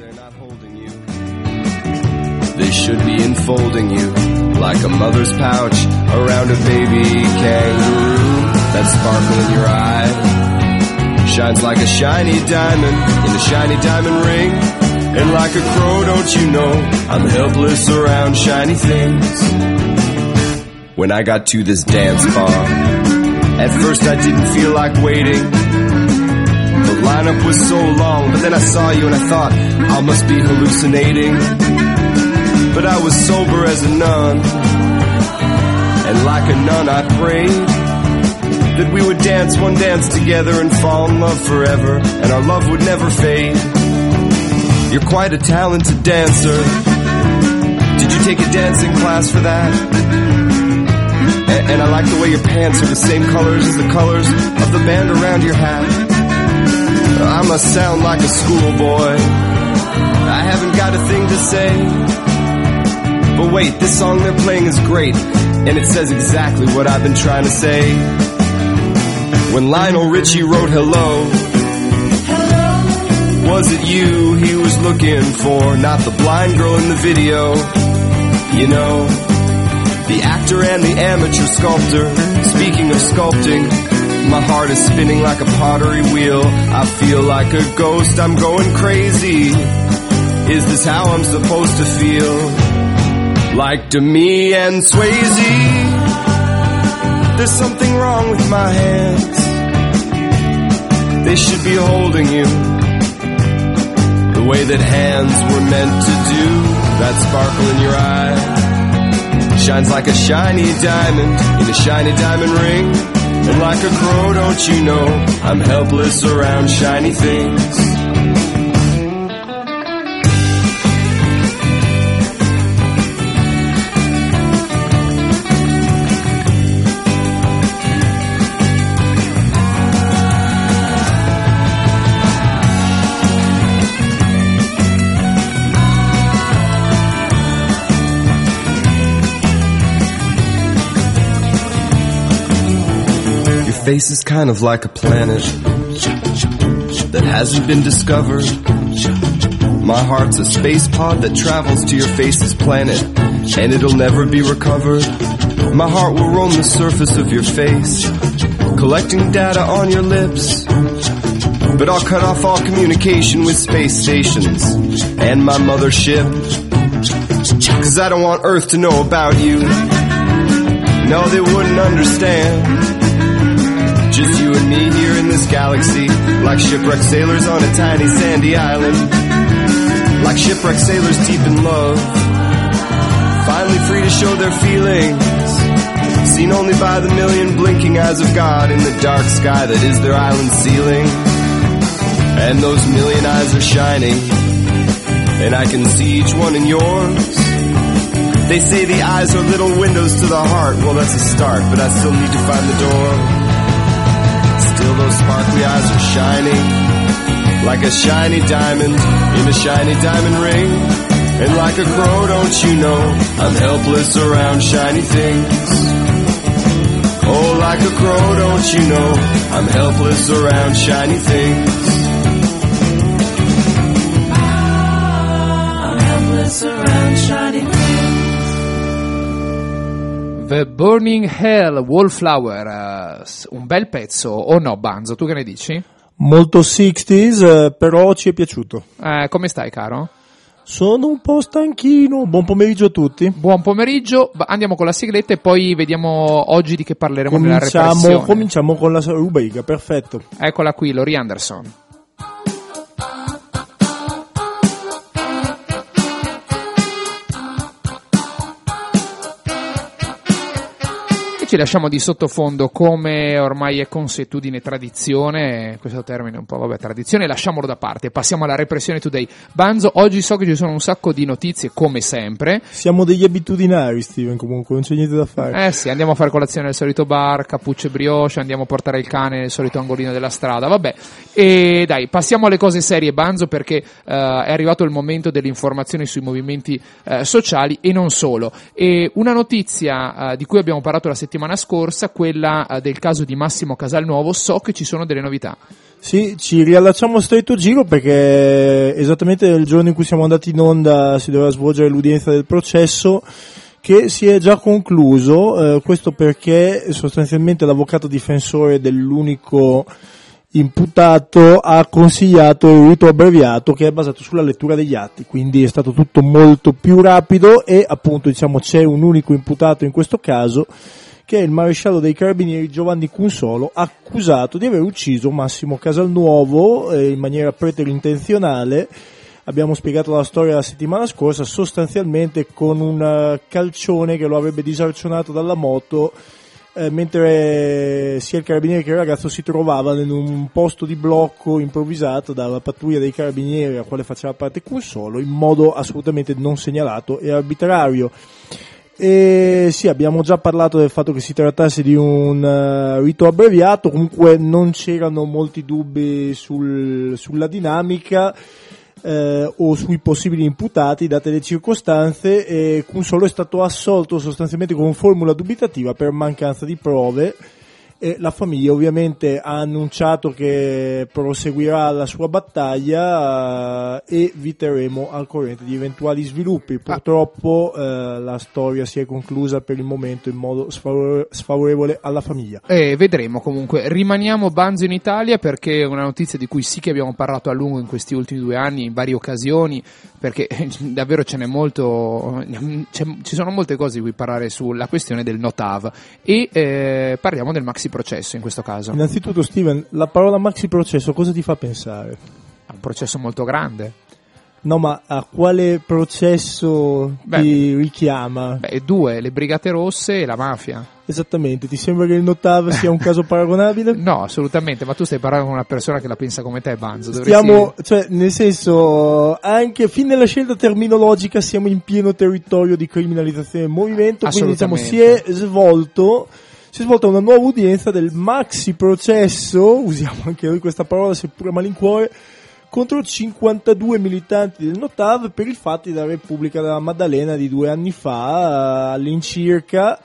They should be enfolding you like a mother's pouch around a baby kangaroo. That sparkle in your eye shines like a shiny diamond in a shiny diamond ring. And like a crow, don't you know, I'm helpless around shiny things. When I got to this dance bar, at first I didn't feel like waiting. The lineup was so long, but then I saw you and I thought, I must be hallucinating. But I was sober as a nun, and like a nun I prayed that we would dance one dance together and fall in love forever, and our love would never fade. You're quite a talented dancer. Did you take a dancing class for that? And I like the way your pants are the same colors as the colors of the band around your hat. I must sound like a schoolboy. I haven't got a thing to say. But wait, this song they're playing is great, and it says exactly what I've been trying to say. When Lionel Richie wrote Hello, was it you he was looking for? Not the blind girl in the video, you know, the actor and the amateur sculptor. Speaking of sculpting, my heart is spinning like a pottery wheel. I feel like a ghost, I'm going crazy. Is this how I'm supposed to feel? Like Demi and Swayze, there's something wrong with my hands. They should be holding you the way that hands were meant to do. That sparkle in your eye shines like a shiny diamond in a shiny diamond ring. And like a crow, don't you know, I'm helpless around shiny things. Face is kind of like a planet that hasn't been discovered. My heart's a space pod that travels to your face's planet, and it'll never be recovered. My heart will roam the surface of your face, collecting data on your lips. But I'll cut off all communication with space stations and my mothership, 'cause I don't want Earth to know about you. No, they wouldn't understand. Just you and me here in this galaxy, like shipwrecked sailors on a tiny sandy island. Like shipwrecked sailors deep in love, finally free to show their feelings, seen only by the million blinking eyes of God in the dark sky that is their island ceiling. And those million eyes are shining, and I can see each one in yours. They say the eyes are little windows to the heart. Well, that's a start, but I still need to find the door. Still those sparkly eyes are shining like a shiny diamond in a shiny diamond ring. And like a crow, don't you know, I'm helpless around shiny things. Oh, like a crow, don't you know, I'm helpless around shiny things. I'm helpless around shiny things. The Burning Hell, Wallflower, un bel pezzo, o no, Banzo, tu che ne dici? Molto 60s, però ci è piaciuto. Come stai, caro? Sono un po' stanchino. Buon pomeriggio a tutti. Buon pomeriggio, andiamo con la sigletta e poi vediamo oggi di che parleremo nella repressione. Cominciamo con la rubrica, perfetto. Eccola qui, Laurie Anderson. Ci lasciamo di sottofondo, come ormai è consuetudine, tradizione, questo termine è un po', vabbè, tradizione, lasciamolo da parte, passiamo alla repressione today. Banzo, oggi so che ci sono un sacco di notizie, come sempre. Siamo degli abitudinari, Steven, comunque, non c'è niente da fare. Sì, andiamo a fare colazione nel solito bar, cappucce brioche, andiamo a portare il cane nel solito angolino della strada, vabbè. E dai, passiamo alle cose serie, Banzo, perché è arrivato il momento delle informazioni sui movimenti sociali e non solo. E una notizia di cui abbiamo parlato la settimana scorsa, quella del caso di Massimo Casalnuovo, so che ci sono delle novità. Sì, ci riallacciamo a stretto giro perché esattamente il giorno in cui siamo andati in onda si doveva svolgere l'udienza del processo, che si è già concluso, questo perché sostanzialmente l'avvocato difensore dell'unico imputato ha consigliato il rito abbreviato, che è basato sulla lettura degli atti, quindi è stato tutto molto più rapido e appunto, diciamo, c'è un unico imputato in questo caso, che è il maresciallo dei carabinieri Giovanni Cunsolo, accusato di aver ucciso Massimo Casalnuovo in maniera preterintenzionale. Abbiamo spiegato la storia la settimana scorsa, sostanzialmente con un calcione che lo avrebbe disarcionato dalla moto mentre sia il carabiniere che il ragazzo si trovavano in un posto di blocco improvvisato dalla pattuglia dei carabinieri, a quale faceva parte Cunsolo, in modo assolutamente non segnalato e arbitrario. E sì, abbiamo già parlato del fatto che si trattasse di un rito abbreviato, comunque non c'erano molti dubbi sulla dinamica o sui possibili imputati date le circostanze, e Cunsolo è stato assolto sostanzialmente con formula dubitativa per mancanza di prove, e la famiglia ovviamente ha annunciato che proseguirà la sua battaglia e vi terremo al corrente di eventuali sviluppi. Purtroppo la storia si è conclusa per il momento in modo sfavorevole alla famiglia. Vedremo comunque. Rimaniamo Banzo in Italia, perché è una notizia di cui sì che abbiamo parlato a lungo in questi ultimi 2 anni in varie occasioni, perché davvero ce n'è molto, ci sono molte cose di cui parlare sulla questione del Notav, e parliamo del maxi processo in questo caso. Innanzitutto, Steven, la parola maxi processo cosa ti fa pensare? Un processo molto grande. No, ma a quale processo ti richiama? 2, le Brigate Rosse e la mafia. Esattamente, ti sembra che il Notav sia un caso paragonabile? No, assolutamente, ma tu stai parlando con una persona che la pensa come te, Banzo. Cioè, nel senso, anche fin nella scelta terminologica siamo in pieno territorio di criminalizzazione del movimento, quindi diciamo si è svolta una nuova udienza del maxi processo, usiamo anche noi questa parola seppure a malincuore, contro 52 militanti del Notav per i fatti della Repubblica della Maddalena di 2 anni fa all'incirca,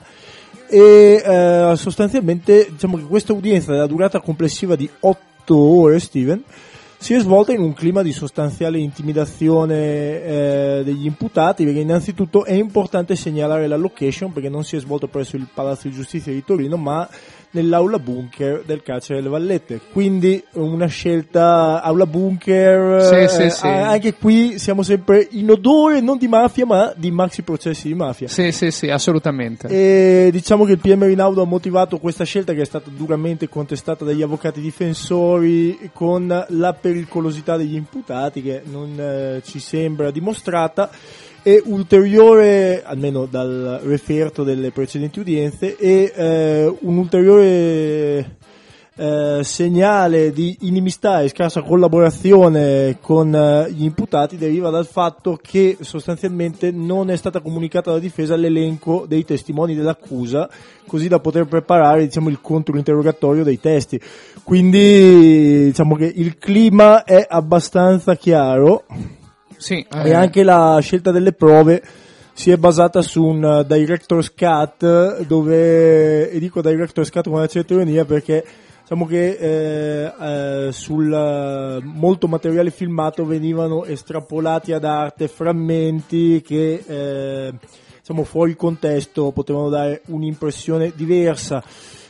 e sostanzialmente diciamo che questa udienza della durata complessiva di 8 ore, Steven, si è svolta in un clima di sostanziale intimidazione degli imputati, perché innanzitutto è importante segnalare la location, perché non si è svolto presso il Palazzo di Giustizia di Torino, ma nell'aula bunker del carcere delle Vallette, quindi una scelta aula bunker, sì. Anche qui siamo sempre in odore non di mafia ma di maxi processi di mafia. Sì, assolutamente. E diciamo che il PM Rinaudo ha motivato questa scelta, che è stata duramente contestata dagli avvocati difensori, con la pericolosità degli imputati, che non ci sembra dimostrata, e ulteriore, almeno dal referto delle precedenti udienze, e un ulteriore segnale di inimistà e scarsa collaborazione con gli imputati deriva dal fatto che sostanzialmente non è stata comunicata alla difesa l'elenco dei testimoni dell'accusa, così da poter preparare, diciamo, il controinterrogatorio dei testi. Quindi diciamo che il clima è abbastanza chiaro. Sì, e anche la scelta delle prove si è basata su un director's cut, e dico director's cut con una certa ironia, perché diciamo che sul molto materiale filmato venivano estrapolati ad arte frammenti che diciamo fuori contesto potevano dare un'impressione diversa.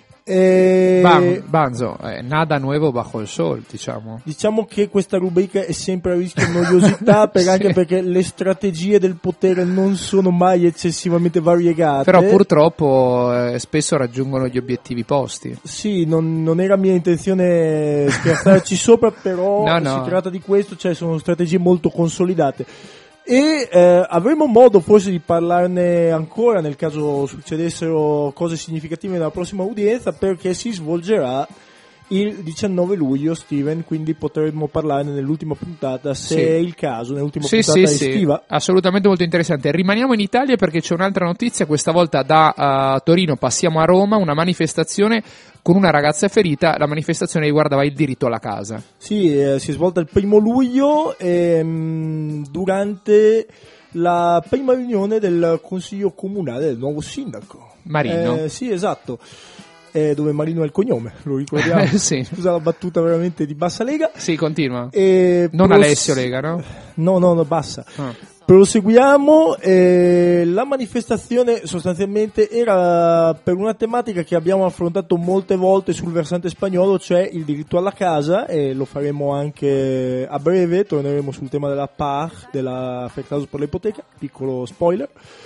Banzo, nada nuevo bajo el sol, diciamo. Diciamo che questa rubrica è sempre a rischio di noiosità, anche perché le strategie del potere non sono mai eccessivamente variegate. Però purtroppo spesso raggiungono gli obiettivi posti. Sì, non era mia intenzione scherzarci sopra, però no. Si tratta di questo, cioè sono strategie molto consolidate. E avremo modo forse di parlarne ancora nel caso succedessero cose significative nella prossima udienza, perché si svolgerà il 19 luglio, Steven, quindi potremmo parlarne nell'ultima puntata, se è il caso, nell'ultima puntata estiva. Sì, assolutamente molto interessante. Rimaniamo in Italia, perché c'è un'altra notizia, questa volta da Torino passiamo a Roma, una manifestazione con una ragazza ferita. La manifestazione riguardava il diritto alla casa. Sì, si è svolta il 1 luglio durante la prima riunione del Consiglio Comunale del nuovo sindaco. Marino. Sì, esatto. Dove Marino è il cognome, lo ricordiamo. Sì. Scusa la battuta veramente di bassa lega. Sì, continua. Non Alessio Lega, no? No, bassa. Proseguiamo. La manifestazione sostanzialmente era per una tematica che abbiamo affrontato molte volte sul versante spagnolo, cioè il diritto alla casa, e lo faremo anche a breve. Torneremo sul tema della PAR, della Afectados por la Ipoteca, piccolo spoiler.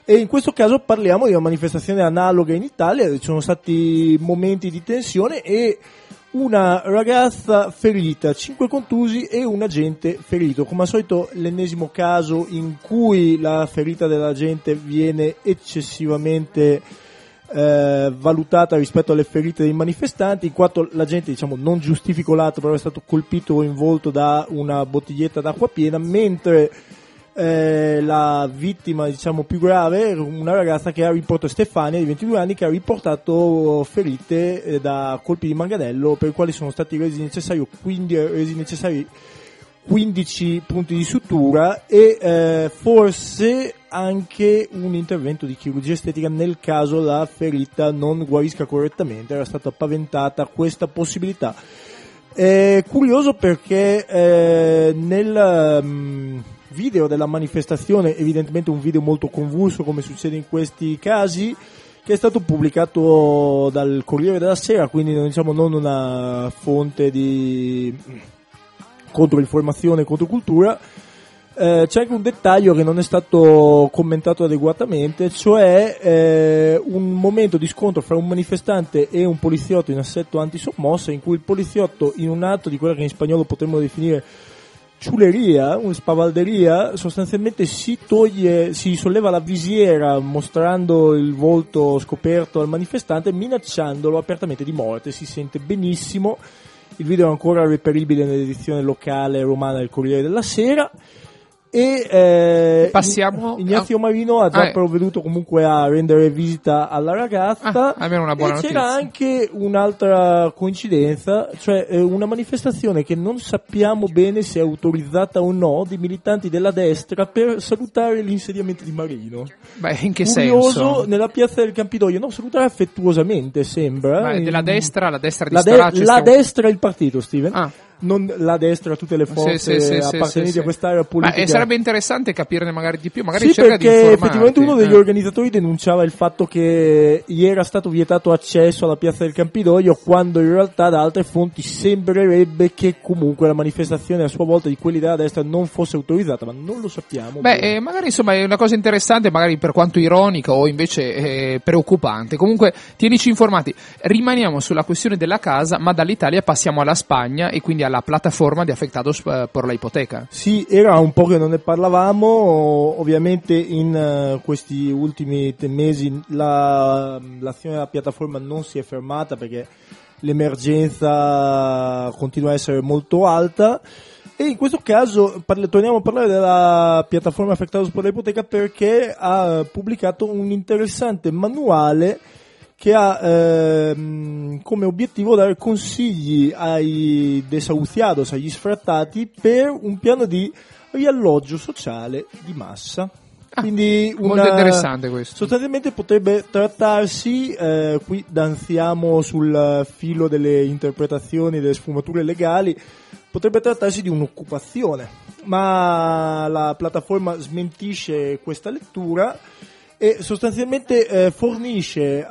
E in questo caso parliamo di una manifestazione analoga in Italia, ci sono stati momenti di tensione e una ragazza ferita, 5 contusi e un agente ferito. Come al solito l'ennesimo caso in cui la ferita dell'agente viene eccessivamente valutata rispetto alle ferite dei manifestanti, in quanto l'agente, diciamo, non giustifico l'atto, però è stato colpito in volto da una bottiglietta d'acqua piena, mentre la vittima, diciamo, più grave era una ragazza che ha riportato, Stefania di 22 anni, che ha riportato ferite da colpi di manganello, per i quali sono stati resi necessari 15 punti di sutura e forse anche un intervento di chirurgia estetica nel caso la ferita non guarisca correttamente. Era stata paventata questa possibilità. È curioso perché nel video della manifestazione, evidentemente un video molto convulso come succede in questi casi, che è stato pubblicato dal Corriere della Sera, quindi diciamo non una fonte di controinformazione e controcultura. C'è anche un dettaglio che non è stato commentato adeguatamente, cioè un momento di scontro fra un manifestante e un poliziotto in assetto antisommossa, in cui il poliziotto, in un atto di quella che in spagnolo potremmo definire ciuleria, una spavalderia, sostanzialmente si solleva la visiera mostrando il volto scoperto al manifestante, minacciandolo apertamente di morte. Si sente benissimo. Il video è ancora reperibile nell'edizione locale romana del Corriere della Sera. E passiamo Ignazio Marino ha già provveduto comunque a rendere visita alla ragazza. Almeno una buona notizia. C'era anche un'altra coincidenza, cioè una manifestazione che non sappiamo bene se è autorizzata o no, di militanti della destra per salutare l'insediamento di Marino. Beh, in che Curioso, senso? nella piazza del Campidoglio, no, salutare affettuosamente, sembra. Ma della destra, la destra di la destra è il partito, Steven. Non la destra, tutte le forze appartenenti a quest'area politica. Sarebbe interessante capirne magari di più, magari sì, cerca di perché informarti. effettivamente uno degli organizzatori denunciava il fatto che gli era stato vietato accesso alla piazza del Campidoglio, quando in realtà da altre fonti sembrerebbe che comunque la manifestazione a sua volta di quelli della destra non fosse autorizzata, ma non lo sappiamo. Magari insomma è una cosa interessante, magari per quanto ironica o invece preoccupante. Comunque tienici informati. Rimaniamo sulla questione della casa, ma dall'Italia passiamo alla Spagna e quindi alla piattaforma di Afectados por la Hipoteca. Sì, era un po' che non ne parlavamo. Ovviamente in questi ultimi mesi l'azione della piattaforma non si è fermata perché l'emergenza continua a essere molto alta. E in questo caso torniamo a parlare della piattaforma Afectados por la Hipoteca perché ha pubblicato un interessante manuale che ha come obiettivo dare consigli ai desahuciados, agli sfrattati, per un piano di rialloggio sociale di massa. Quindi molto interessante questo. Sostanzialmente potrebbe trattarsi, qui danziamo sul filo delle interpretazioni, delle sfumature legali, potrebbe trattarsi di un'occupazione, ma la piattaforma smentisce questa lettura e sostanzialmente fornisce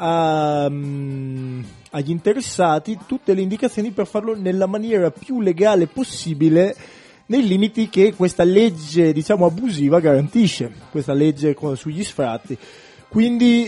agli interessati tutte le indicazioni per farlo nella maniera più legale possibile, nei limiti che questa legge, diciamo, abusiva garantisce, questa legge sugli sfratti. Quindi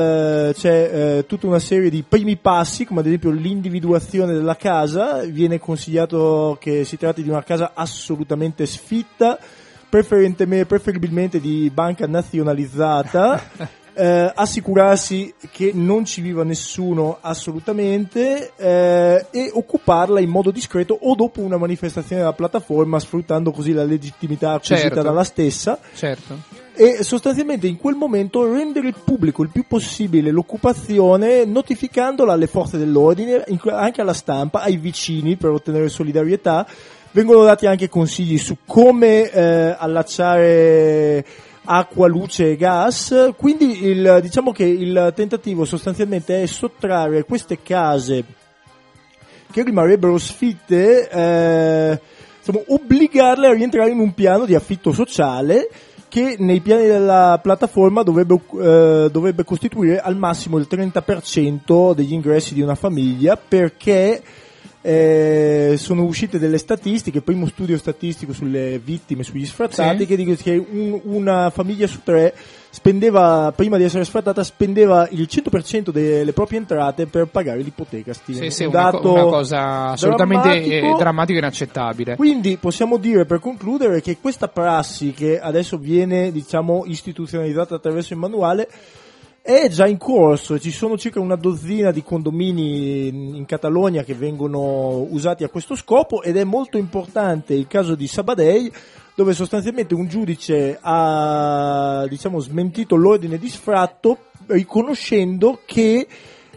c'è tutta una serie di primi passi, come ad esempio l'individuazione della casa. Viene consigliato che si tratti di una casa assolutamente sfitta, preferibilmente di banca nazionalizzata, assicurarsi che non ci viva nessuno assolutamente, e occuparla in modo discreto o dopo una manifestazione della piattaforma, sfruttando così la legittimità acquisita dalla stessa. Certo. E sostanzialmente in quel momento rendere pubblico il più possibile l'occupazione, notificandola alle forze dell'ordine, anche alla stampa, ai vicini, per ottenere solidarietà. Vengono dati anche consigli su come allacciare acqua, luce e gas. Quindi diciamo che il tentativo sostanzialmente è sottrarre queste case che rimarrebbero sfitte, obbligarle a rientrare in un piano di affitto sociale che nei piani della piattaforma dovrebbe costituire al massimo il 30% degli ingressi di una famiglia, perché sono uscite delle statistiche, primo studio statistico sulle vittime, sugli sfrattati, Sì. che dicono che una famiglia su 3 spendeva, prima di essere sfrattata, spendeva il 100% delle proprie entrate per pagare l'ipoteca. Steven. Sì, Un una dato cosa assolutamente drammatico. drammatico e inaccettabile. Quindi possiamo dire, per concludere, che questa prassi che adesso viene, diciamo, istituzionalizzata attraverso il manuale è già in corso. Ci sono circa una dozzina di condomini in Catalogna che vengono usati a questo scopo, ed è molto importante il caso di Sabadell, dove sostanzialmente un giudice ha, diciamo, smentito l'ordine di sfratto riconoscendo che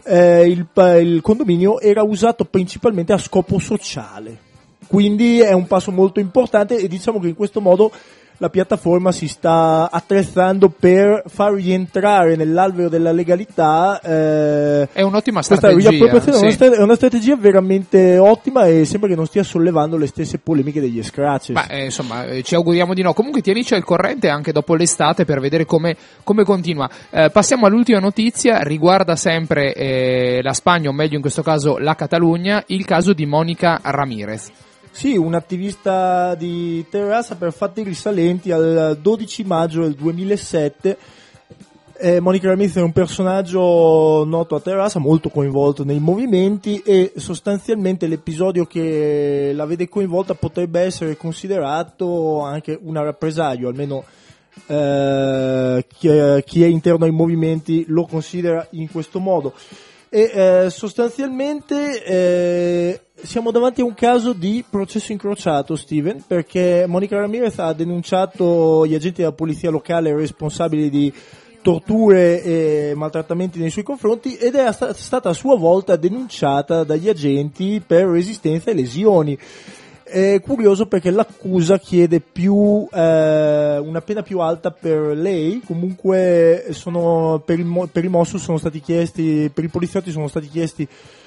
il condominio era usato principalmente a scopo sociale. Quindi è un passo molto importante, e diciamo che in questo modo la piattaforma si sta attrezzando per far rientrare nell'alveo della legalità. È un'ottima questa strategia. riappropriazione. Sì. È una strategia veramente ottima, e sembra che non stia sollevando le stesse polemiche degli scratches. Ma insomma, ci auguriamo di no. Comunque tienici al corrente anche dopo l'estate per vedere come continua. Passiamo all'ultima notizia, riguarda sempre la Spagna, o meglio in questo caso la Catalogna, il caso di Mónica Ramírez. Sì, un'attivista di Terrassa per fatti risalenti al 12 maggio del 2007. Mónica Ramírez è un personaggio noto a Terrassa, molto coinvolto nei movimenti, e sostanzialmente l'episodio che la vede coinvolta potrebbe essere considerato anche una rappresaglia, almeno chi è interno ai movimenti lo considera in questo modo. E sostanzialmente siamo davanti a un caso di processo incrociato, Steven, perché Mónica Ramírez ha denunciato gli agenti della polizia locale responsabili di torture e maltrattamenti nei suoi confronti, ed è stata a sua volta denunciata dagli agenti per resistenza e lesioni. È curioso perché l'accusa chiede una pena più alta per lei. Comunque per il Mossul sono stati chiesti, per i poliziotti sono stati chiesti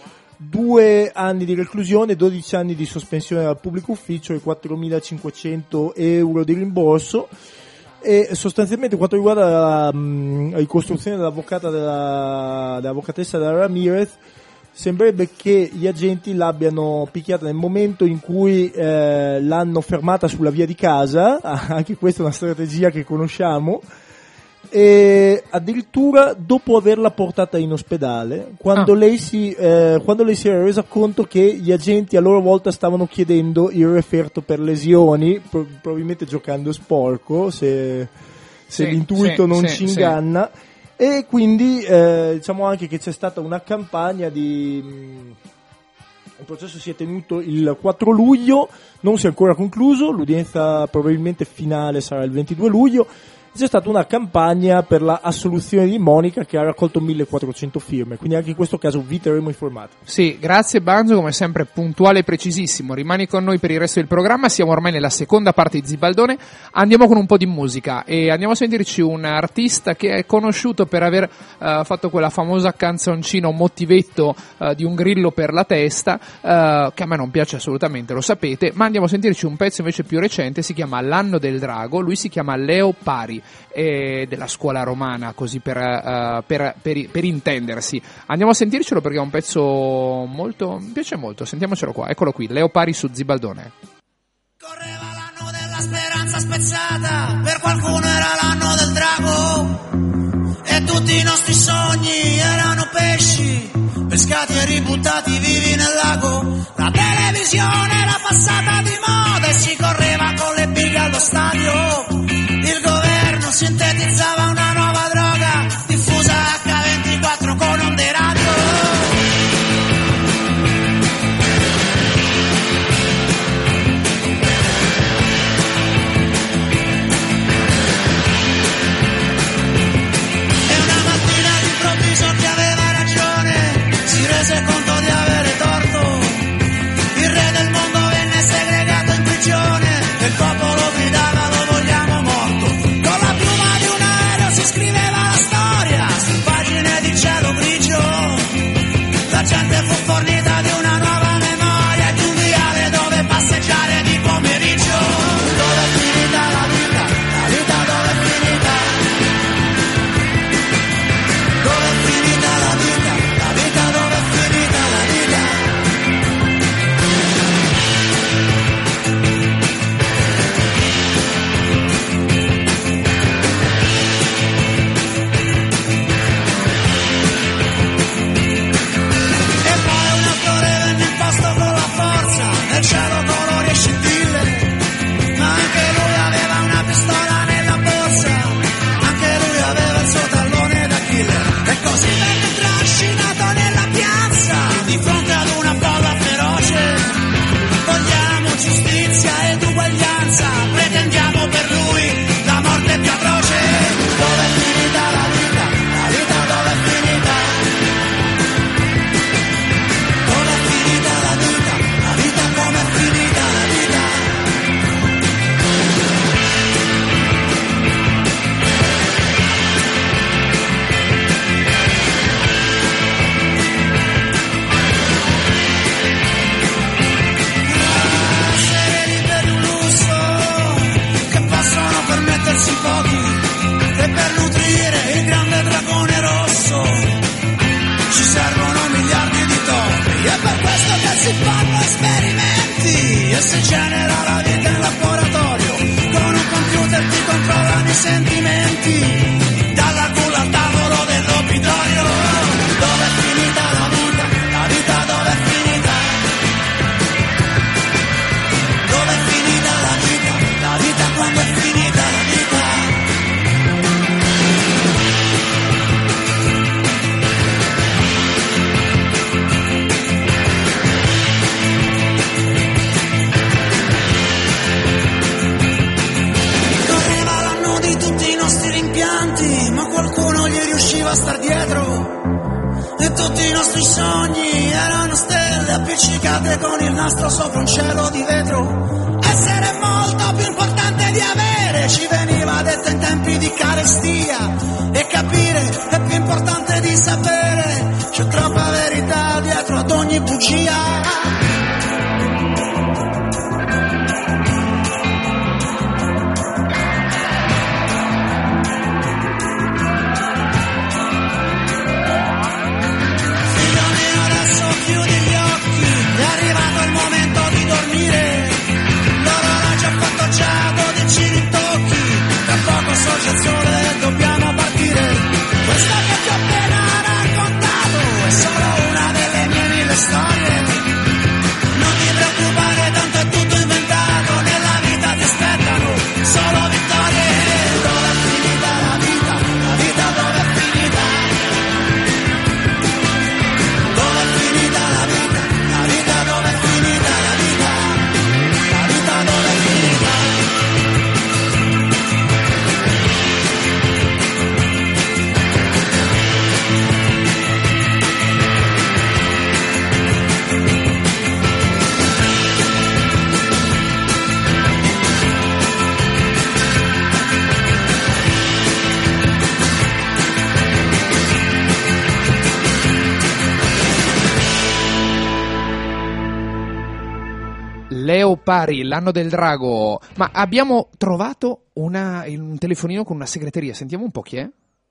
2 anni di reclusione, 12 anni di sospensione dal pubblico ufficio e 4.500 euro di rimborso. E sostanzialmente, quanto riguarda la ricostruzione dell'avvocatessa della Ramírez, sembrerebbe che gli agenti l'abbiano picchiata nel momento in cui l'hanno fermata sulla via di casa. Anche questa è una strategia che conosciamo, e addirittura dopo averla portata in ospedale, quando lei si era resa conto che gli agenti a loro volta stavano chiedendo il referto per lesioni, probabilmente giocando sporco, se l'intuito non ci inganna. E quindi diciamo anche che c'è stata una campagna il processo si è tenuto il 4 luglio, non si è ancora concluso, l'udienza probabilmente finale sarà il 22 luglio. C'è stata una campagna per la assoluzione di Monica che ha raccolto 1400 firme, quindi anche in questo caso vi terremo informati. Sì, grazie Banzo, come sempre puntuale e precisissimo. Rimani con noi per il resto del programma, siamo ormai nella seconda parte di Zibaldone, andiamo con un po' di musica e andiamo a sentirci un artista che è conosciuto per aver fatto quella famosa canzoncina, un motivetto di un grillo per la testa, che a me non piace assolutamente, lo sapete, ma andiamo a sentirci un pezzo invece più recente, si chiama L'anno del drago, lui si chiama Leo Pari, della scuola romana, così per intendersi. Andiamo a sentircelo perché è un pezzo molto, mi piace molto, sentiamocelo qua, eccolo qui, Leo Pari su Zibaldone. Correva l'anno della speranza spezzata, per qualcuno era l'anno del drago, e tutti i nostri sogni erano pesci, pescati e ributtati vivi nel lago. La televisione era passata di moda e si correva con le bighe allo stadio. Il governo sintetizzava una nuova droga, diffusa H24 con onde radio. E una mattina all'improvviso chi aveva ragione si rese conto di avere torto. Il re del mondo venne segregato in prigione. appiccicate con il nastro sopra un cielo di vetro. Essere è molto più importante di avere, ci veniva detto in tempi di carestia. E capire è più importante di sapere, c'è troppa verità dietro ad ogni bugia. Associazione, dobbiamo partire. Questa che ti ho appena raccontato è solo una delle mie 1000 storie. Non ti preoccupare, tanto è tutto inventato. Nella vita ti aspettano solo vittorie. Dove è finita la vita? La vita dove è finita? Dove è finita la vita? La vita dove è finita? La vita dove è finita? Leo Pari, l'anno del drago. Ma abbiamo trovato un telefonino con una segreteria. Sentiamo un po' chi è.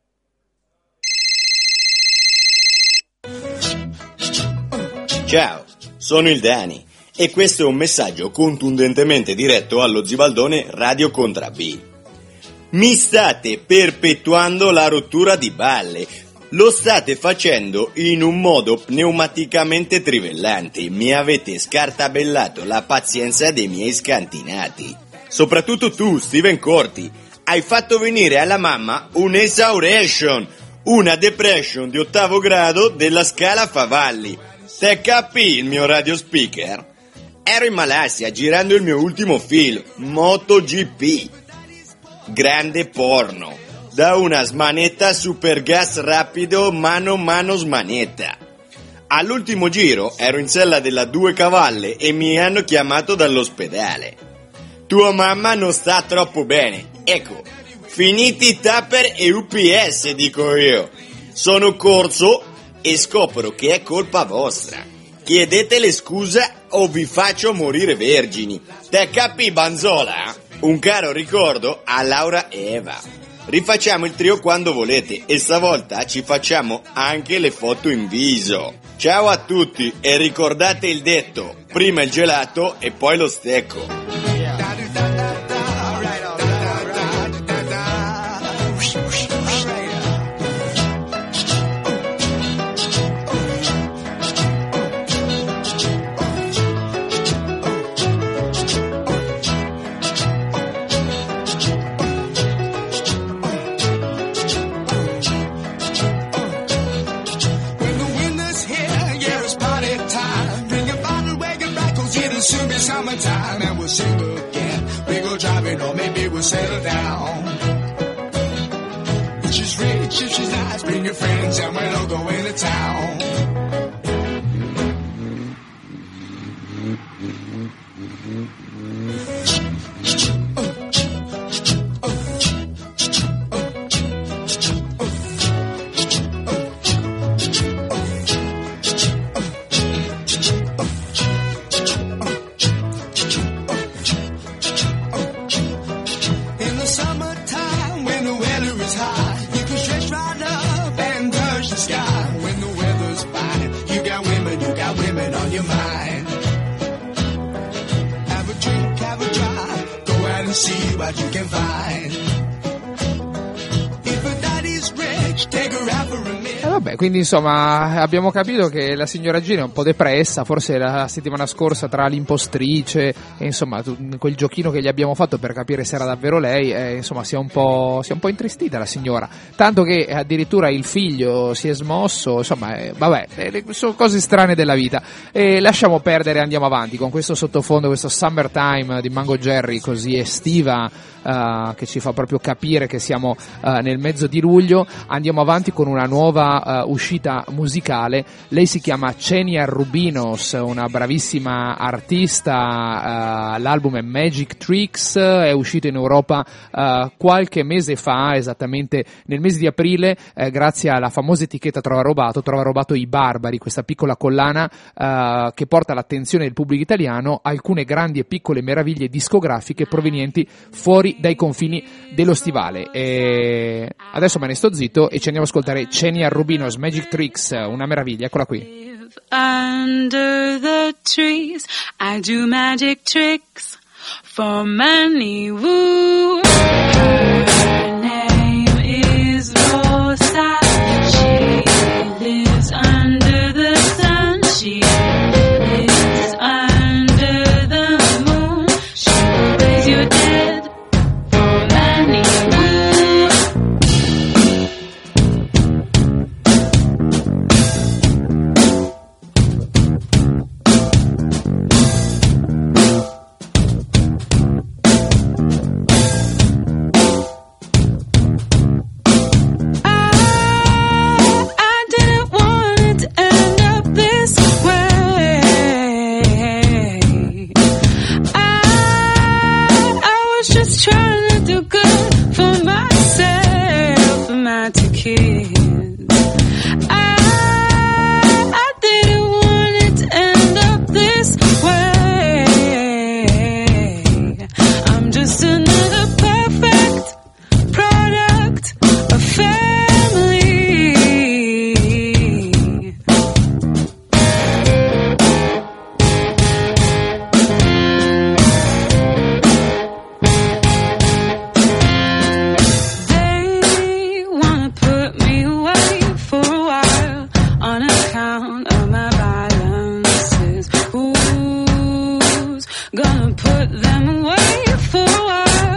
Ciao, sono il Dani e questo è un messaggio contundentemente diretto allo Zibaldone Radio Contra B. Mi state perpetuando la rottura di balle. Lo state facendo in un modo pneumaticamente trivellante. Mi avete scartabellato la pazienza dei miei scantinati. Soprattutto tu, Steven Corti, hai fatto venire alla mamma un'esauration, una depression di 8º grado della scala Favalli. Te capi il mio radio speaker? Ero in Malaysia girando il mio ultimo film, MotoGP. Grande porno. Da una smanetta super gas rapido mano smanetta. All'ultimo giro ero in sella della 2 Cavalle e mi hanno chiamato dall'ospedale. Tua mamma non sta troppo bene. Ecco, finiti i Tupper e UPS, dico io. Sono corso e scopro che è colpa vostra. Chiedetele scusa o vi faccio morire vergini. Te capi, Banzola? Un caro ricordo a Laura e Eva. Rifacciamo il trio quando volete e stavolta ci facciamo anche le foto in viso. Ciao a tutti e ricordate il detto, prima il gelato e poi lo stecco. Summertime and we'll sing again. We go driving or maybe we'll settle down. If she's rich, if she's nice, bring your friends and we'll all go into town. See what you can find. If a daddy's rich, take her out for a meal. Vabbè, quindi insomma abbiamo capito che la signora Gina è un po' depressa, forse la settimana scorsa tra l'impostrice e insomma quel giochino che gli abbiamo fatto per capire se era davvero lei, insomma si è un po' intristita la signora, tanto che addirittura il figlio si è smosso, insomma vabbè, sono cose strane della vita. E lasciamo perdere, andiamo avanti con questo sottofondo, questo Summertime di Mango Jerry così estiva, che ci fa proprio capire che siamo nel mezzo di luglio. Andiamo avanti con una nuova sua uscita musicale. Lei si chiama Xenia Rubinos, una bravissima artista, l'album è Magic Tricks, è uscito in Europa qualche mese fa, esattamente nel mese di aprile, grazie alla famosa etichetta Trova Robato I Barbari, questa piccola collana che porta all'attenzione del pubblico italiano alcune grandi e piccole meraviglie discografiche provenienti fuori dai confini dello stivale. E adesso me ne sto zitto e ci andiamo a ascoltare Xenia Rubinos, Magic Tricks, una meraviglia, eccola qui. Under the trees, I do magic tricks for many woo. Her name is Rosa. She lives under the sun. She lives under the moon. She will raise your dead for many woo. Gonna put them away for a while.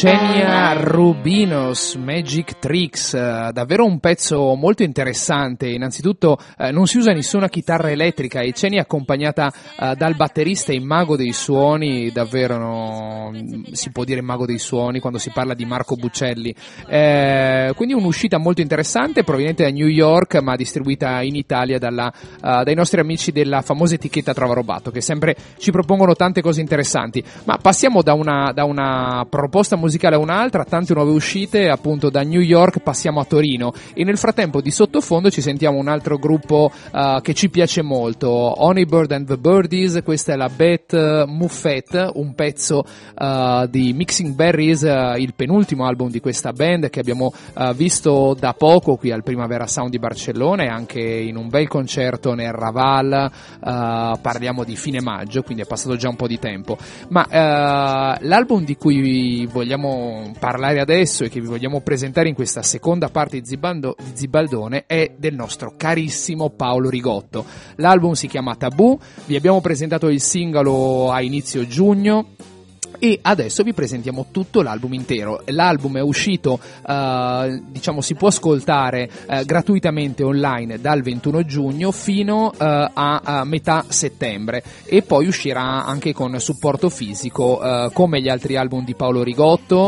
Xenia Rubinos, Magic Tricks, davvero un pezzo molto interessante. Innanzitutto non si usa nessuna chitarra elettrica e Xenia è accompagnata dal batterista, il mago dei suoni, davvero si può dire mago dei suoni quando si parla di Marco Buccelli. Quindi un'uscita molto interessante, proveniente da New York ma distribuita in Italia dai nostri amici della famosa etichetta Trova-Robato, che sempre ci propongono tante cose interessanti. Ma passiamo da una proposta musicale a un'altra, tante nuove uscite, appunto da New York passiamo a Torino, e nel frattempo di sottofondo ci sentiamo un altro gruppo che ci piace molto, Honeybird and the Birdies. Questa è la Beth Muffet, un pezzo di Mixing Berries, il penultimo album di questa band che abbiamo visto da poco qui al Primavera Sound di Barcellona e anche in un bel concerto nel Raval. Parliamo di fine maggio, quindi è passato già un po' di tempo, ma l'album di cui vogliamo parlare adesso e che vi vogliamo presentare in questa seconda parte di Zibaldone è del nostro carissimo Paolo Rigotto. L'album si chiama Tabù, vi abbiamo presentato il singolo a inizio giugno e adesso vi presentiamo tutto l'album intero. L'album è uscito, si può ascoltare gratuitamente online dal 21 giugno fino a metà settembre, e poi uscirà anche con supporto fisico, come gli altri album di Paolo Rigotto.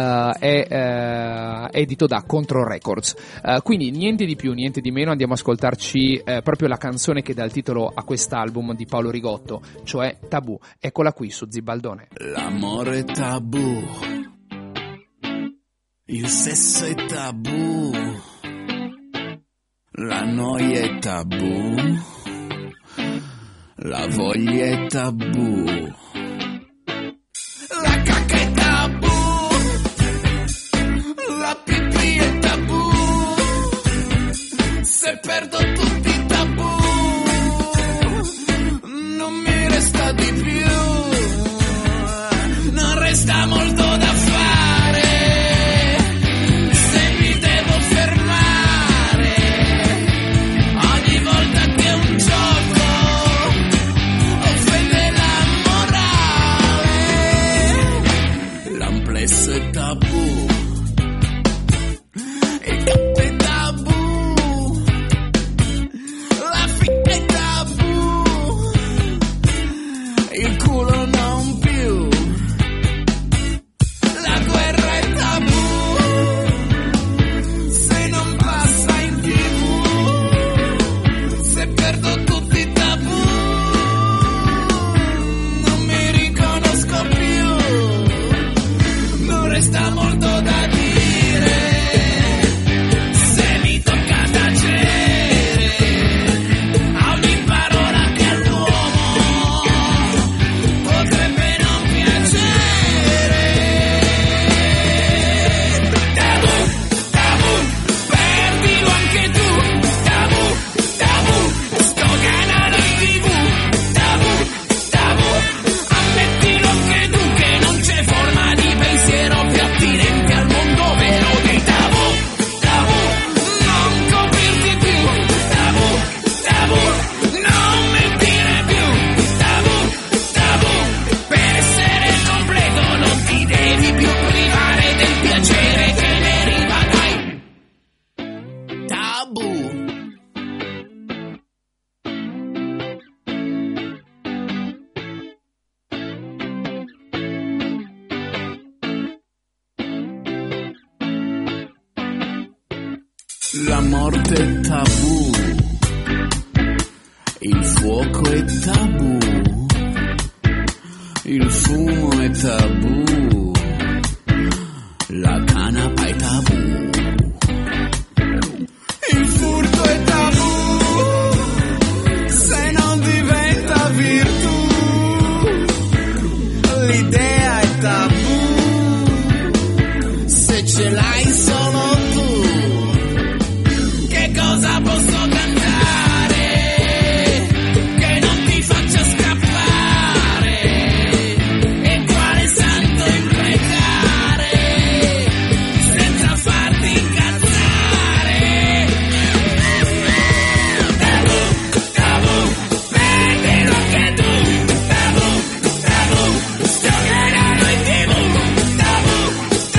È edito da Control Records. Quindi niente di più, niente di meno, andiamo a ascoltarci proprio la canzone che dà il titolo a quest'album di Paolo Rigotto, cioè Tabù. Eccola qui su Zibaldone. L'amore è tabù, il sesso è tabù, la noia è tabù, la voglia è tabù, la cacca è tabù, la pipì è tabù, se perdo tutti i tabù non mi resta di più. Resta molto da fare, se mi devo fermare, ogni volta che un gioco offende la morale. L'amplesso è tabù, il capo è tabù, la fitta è tabù, il culo non più. Sta molto da dire, se mi tocca tacere a ogni parola che all'uomo potrebbe non piacere. Tabù, tabù, perdilo anche tu. Tabù, tabù, sto canale TV. Tabù, tabù, ammettilo anche tu che non c'è forma di pensiero attinente al mondo vero di tabù, tabù, non coprirti più, tabù, tabù, non mentire più, tabù, tabù, per essere completo non ti devi più privare del piacere che deriva dai tabù. La morte è tabù, il fuoco è tabù, il fumo è tabù, la canapa è tabù, il furto è tabù, se non diventa virtù, l'idea è tabù, se ce l'hai solo tu. Cosa posso cantare che non ti faccia scappare? E quale santo imprecare senza farti incazzare? Tabù, tabù, prendilo anche tu. Tabù, tabù, sto canale TV. Tabù,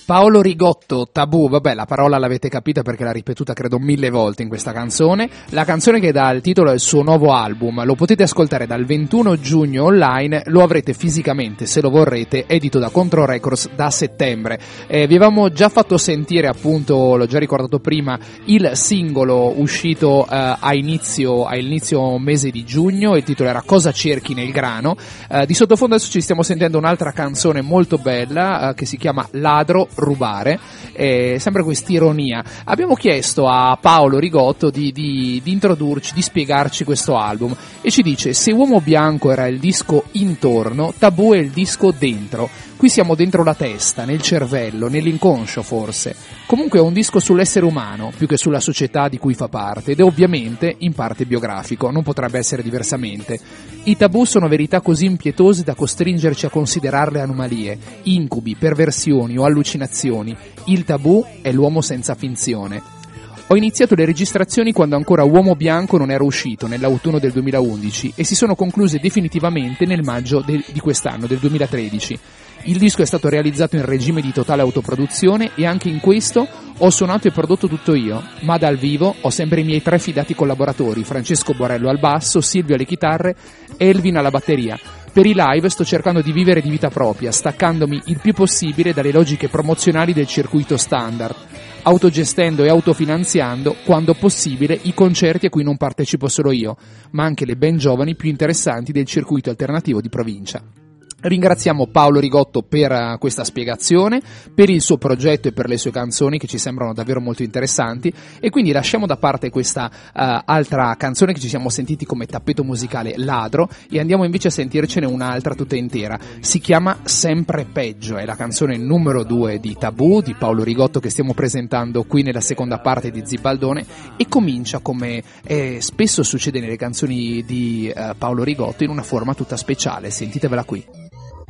Paolo Rigotto, Tabù, vabbè, la parola l'avete capita perché l'ha ripetuta credo 1000 volte in questa canzone. La canzone che dà il titolo al suo nuovo album, lo potete ascoltare dal 21 giugno online, lo avrete fisicamente se lo vorrete, edito da Contro Records da settembre. Vi avevamo già fatto sentire, appunto, l'ho già ricordato prima, il singolo uscito a inizio mese di giugno, il titolo era Cosa cerchi nel grano. Di sottofondo adesso ci stiamo sentendo un'altra canzone molto bella che si chiama Ladro Rubare, sempre quest'ironia. Abbiamo chiesto a Paolo Rigotto di introdurci, di spiegarci questo album, e ci dice: se Uomo Bianco era il disco intorno, Tabù è il disco dentro. Qui siamo dentro la testa, nel cervello, nell'inconscio forse. Comunque è un disco sull'essere umano, più che sulla società di cui fa parte, ed è ovviamente in parte biografico, non potrebbe essere diversamente. I tabù sono verità così impietose da costringerci a considerarle anomalie, incubi, perversioni o allucinazioni. Il tabù è l'uomo senza finzione. Ho iniziato le registrazioni quando ancora Uomo Bianco non era uscito, nell'autunno del 2011, e si sono concluse definitivamente nel maggio di quest'anno, del 2013. Il disco è stato realizzato in regime di totale autoproduzione e anche in questo ho suonato e prodotto tutto io, ma dal vivo ho sempre i miei 3 fidati collaboratori, Francesco Borello al basso, Silvio alle chitarre, Elvin alla batteria. Per i live sto cercando di vivere di vita propria, staccandomi il più possibile dalle logiche promozionali del circuito standard, autogestendo e autofinanziando, quando possibile, i concerti a cui non partecipo solo io, ma anche le band giovani più interessanti del circuito alternativo di provincia. Ringraziamo Paolo Rigotto per questa spiegazione, per il suo progetto e per le sue canzoni che ci sembrano davvero molto interessanti, e quindi lasciamo da parte questa altra canzone che ci siamo sentiti come tappeto musicale, Ladro, e andiamo invece a sentircene un'altra tutta intera. Si chiama Sempre Peggio, è la canzone numero 2 di Tabù di Paolo Rigotto che stiamo presentando qui nella seconda parte di Zibaldone, e comincia, come spesso succede nelle canzoni di Paolo Rigotto, in una forma tutta speciale. Sentitevela qui.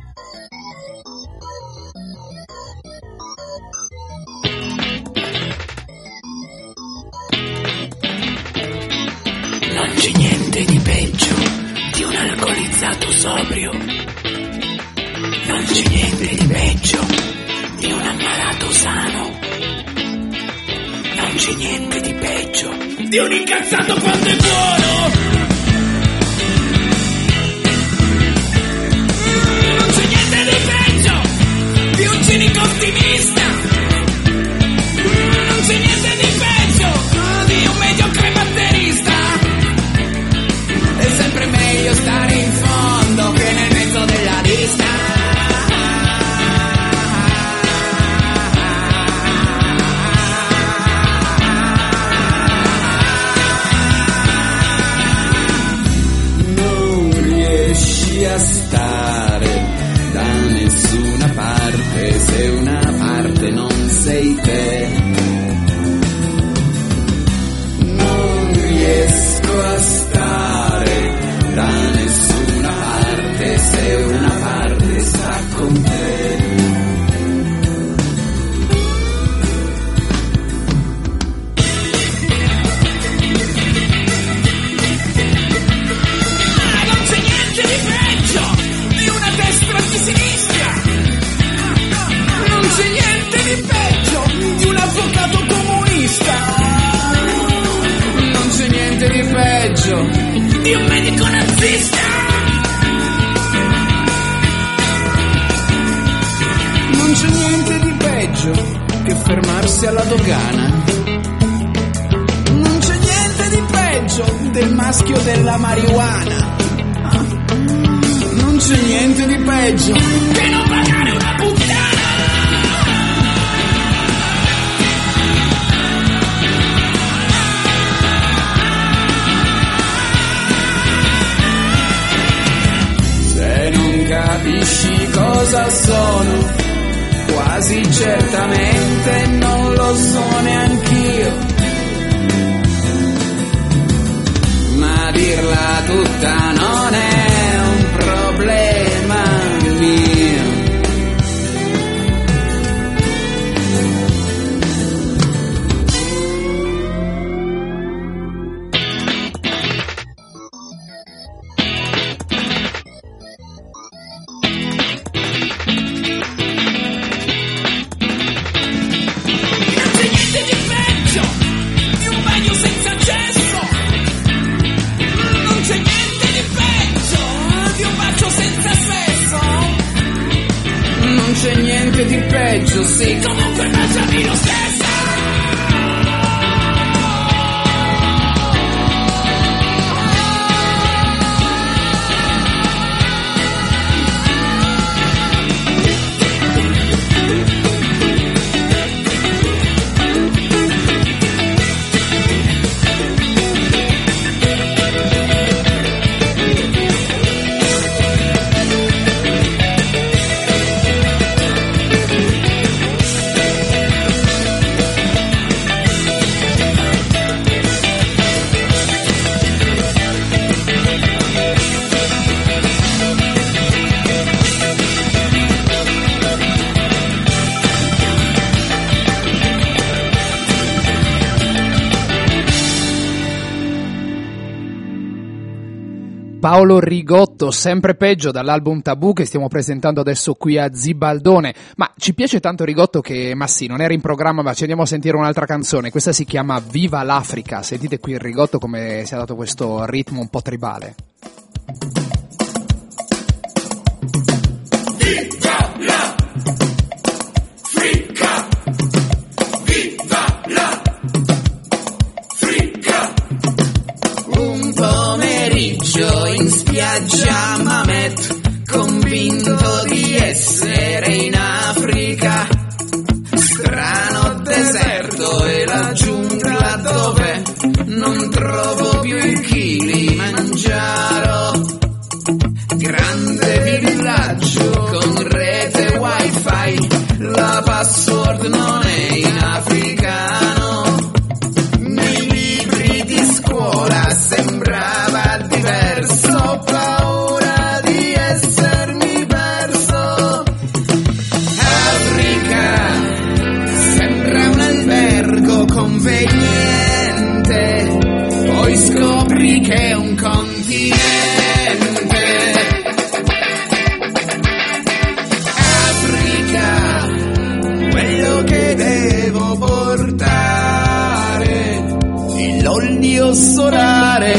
Non c'è niente di peggio di un alcolizzato sobrio. Non c'è niente di peggio di un ammalato sano. Non c'è niente di peggio di un incazzato quando è buono. Non c'è niente di peggio di un cinico ottimista. Non c'è niente di peggio di un mediocre batterista. È sempre meglio stare in fondo che nel mezzo della lista. Non riesci a stare da nessuna parte se una parte non sei te. Non riesco a stare da nessuna parte se una parte sta con te. Non c'è niente di peggio di una destra di sinistra. Non c'è niente di peggio di un avvocato comunista. Non c'è niente di peggio di un medico nazista. Non c'è niente di peggio che fermarsi alla dogana. Non c'è niente di peggio del maschio della marijuana. Non c'è niente di peggio che non pagare una puttana. Se non capisci cosa sono, quasi certamente non lo so neanch'io. Ma dirla tutta non è un problema mio. sì, comunque baciami lo stesso. Paolo Rigotto, sempre peggio, dall'album Tabù che stiamo presentando adesso qui a Zibaldone. Ma ci piace tanto Rigotto che, ma sì, non era in programma, ma ci andiamo a sentire un'altra canzone. Questa si chiama Viva l'Africa. Sentite qui il Rigotto come si è dato questo ritmo un po' tribale. Viva l'Africa! Viva l'Africa! Un pomeriggio in spiaggia Mamet, convinto di essere in Africa. Strano deserto e la giungla dove non trovo più i chili mangiaro. Grande villaggio con rete wifi, la password non è in africano. Nei libri di scuola sembrava diverso, paura di essermi perso. Africa sembra un albergo conveniente, poi scopri che è un continente. Africa, quello che devo portare, l'olio solare.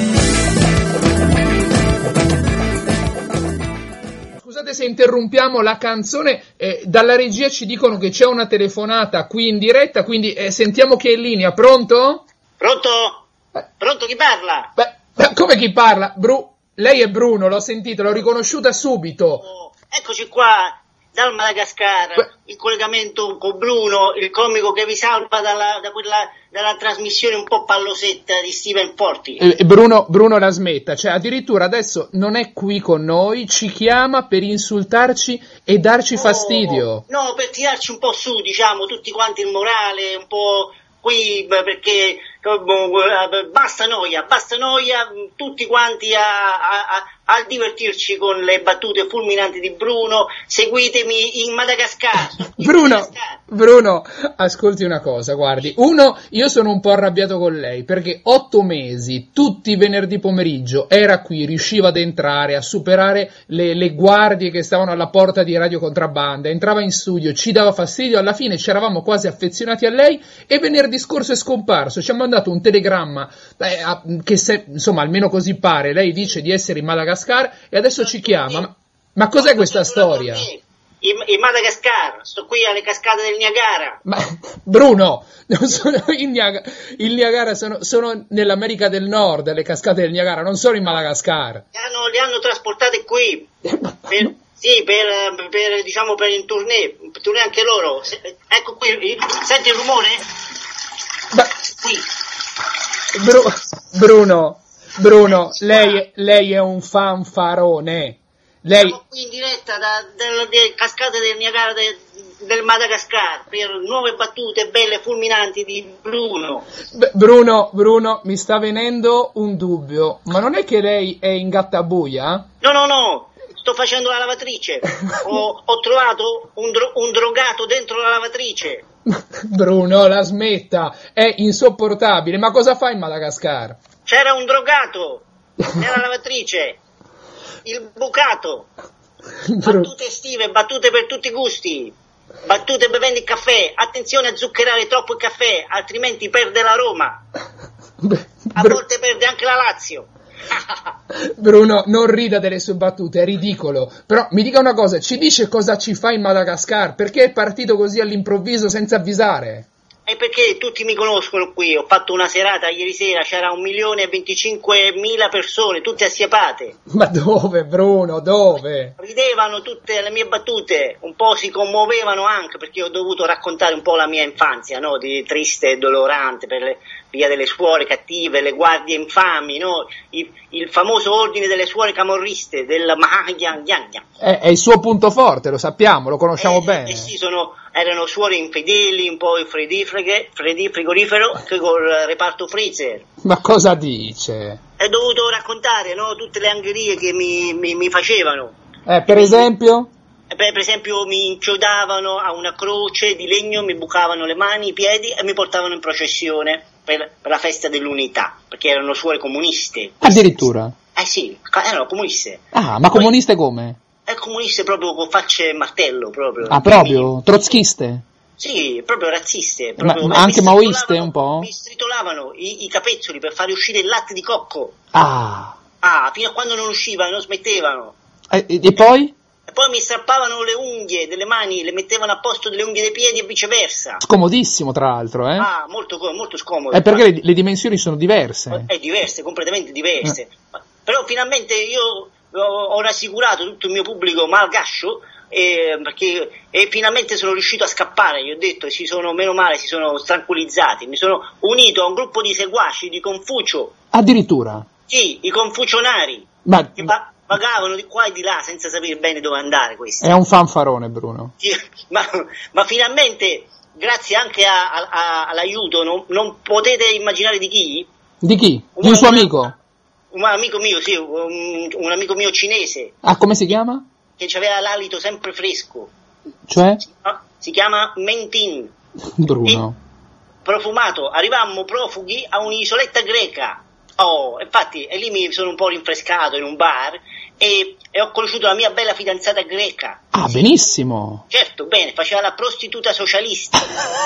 Scusate se interrompiamo la canzone, dalla regia ci dicono che c'è una telefonata qui in diretta, quindi sentiamo chi è in linea. Pronto? Pronto? Pronto, chi parla? Beh, come chi parla? Lei è Bruno, l'ho sentito, l'ho riconosciuta subito. Oh, eccoci qua, dal Madagascar, il collegamento con Bruno, il comico che vi salva dalla trasmissione un po' pallosetta di Steven Forti. Bruno la smetta, cioè addirittura adesso non è qui con noi, ci chiama per insultarci e darci fastidio. No, per tirarci un po' su, diciamo, tutti quanti il morale, un po' qui, perché basta noia, tutti quanti a divertirci con le battute fulminanti di Bruno. Seguitemi in Madagascar. Bruno, ascolti una cosa, guardi, io sono un po' arrabbiato con lei, perché 8 mesi, tutti i venerdì pomeriggio, era qui, riusciva ad entrare, a superare le guardie che stavano alla porta di Radio Contrabbanda, entrava in studio, ci dava fastidio, alla fine ci eravamo quasi affezionati a lei, e venerdì scorso è scomparso, ci ha mandato un telegramma, insomma, almeno così pare, lei dice di essere in Madagascar, e adesso ci chiama, ma cos'è questa storia? In Madagascar, sto qui alle cascate del Niagara. Ma Bruno, non sono il Niagara sono nell'America del Nord, le cascate del Niagara, non sono in Madagascar. Le hanno trasportate qui. Per diciamo per in tournée anche loro. Ecco qui, senti il rumore? Qui. Bruno, lei è un fanfarone. Siamo qui in diretta dalle cascate del Niagara del Madagascar per nuove battute belle fulminanti di Bruno. Bruno, mi sta venendo un dubbio, ma non è che lei è in gattabuia? No, sto facendo la lavatrice. Ho trovato un drogato dentro la lavatrice. Bruno, la smetta, è insopportabile. Ma cosa fa in Madagascar? C'era un drogato nella lavatrice. Il bucato. Battute estive, battute per tutti i gusti. Battute bevendo il caffè. Attenzione a zuccherare troppo il caffè, altrimenti perde la Roma. A volte perde anche la Lazio. Bruno, non rida delle sue battute, è ridicolo. Però mi dica una cosa, ci dice cosa ci fa in Madagascar? Perché è partito così all'improvviso senza avvisare? È perché tutti mi conoscono qui, ho fatto una serata ieri sera, c'era 1.025.000 persone, tutte assiepate. Ma dove, Bruno, dove? Ridevano tutte le mie battute, un po' si commuovevano anche perché ho dovuto raccontare un po' la mia infanzia, no? Di triste e dolorante per via delle suore cattive, le guardie infami, no? Il famoso ordine delle suore camorriste, del Mahayana. È il suo punto forte, lo sappiamo, lo conosciamo bene. Sì, erano suore infedeli, un po' frigorifero, che col reparto freezer. Ma cosa dice? Ho dovuto raccontare, no? Tutte le angherie che mi facevano. Per esempio? Per esempio mi inchiodavano a una croce di legno, mi bucavano le mani, i piedi e mi portavano in processione per la festa dell'unità, perché erano suore comuniste. Addirittura? Sì, erano comuniste. Ah, ma comuniste come? Comuniste proprio con facce e martello, proprio. Ah, proprio? Trotskiste? Sì, proprio razziste. Proprio, ma anche maoiste un po'? Mi stritolavano i capezzoli per fare uscire il latte di cocco. Ah, fino a quando non usciva, non smettevano. E poi? E poi mi strappavano le unghie delle mani, le mettevano a posto delle unghie dei piedi e viceversa. Scomodissimo, tra l'altro, eh? Molto scomodo. Perché le dimensioni sono diverse. Diverse, completamente diverse. Però finalmente io ho rassicurato tutto il mio pubblico malgascio perché finalmente sono riuscito a scappare. Gli ho detto, meno male, si sono tranquillizzati. Mi sono unito a un gruppo di seguaci di Confucio. Addirittura? Sì, i confucionari. Che vagavano di qua e di là senza sapere bene dove andare. Questi. È un fanfarone, Bruno. Sì, ma finalmente, grazie anche all'aiuto, non potete immaginare di chi? Di chi? Di un suo amico? Un amico mio, sì, un amico mio cinese. Ah, come si chiama? Che aveva l'alito sempre fresco. Cioè? Si chiama Mentin. Bruno. Profumato. Arrivammo profughi a un'isoletta greca. Infatti, e lì mi sono un po' rinfrescato in un bar e ho conosciuto la mia bella fidanzata greca. Ah, benissimo. Certo, bene, faceva la prostituta socialista.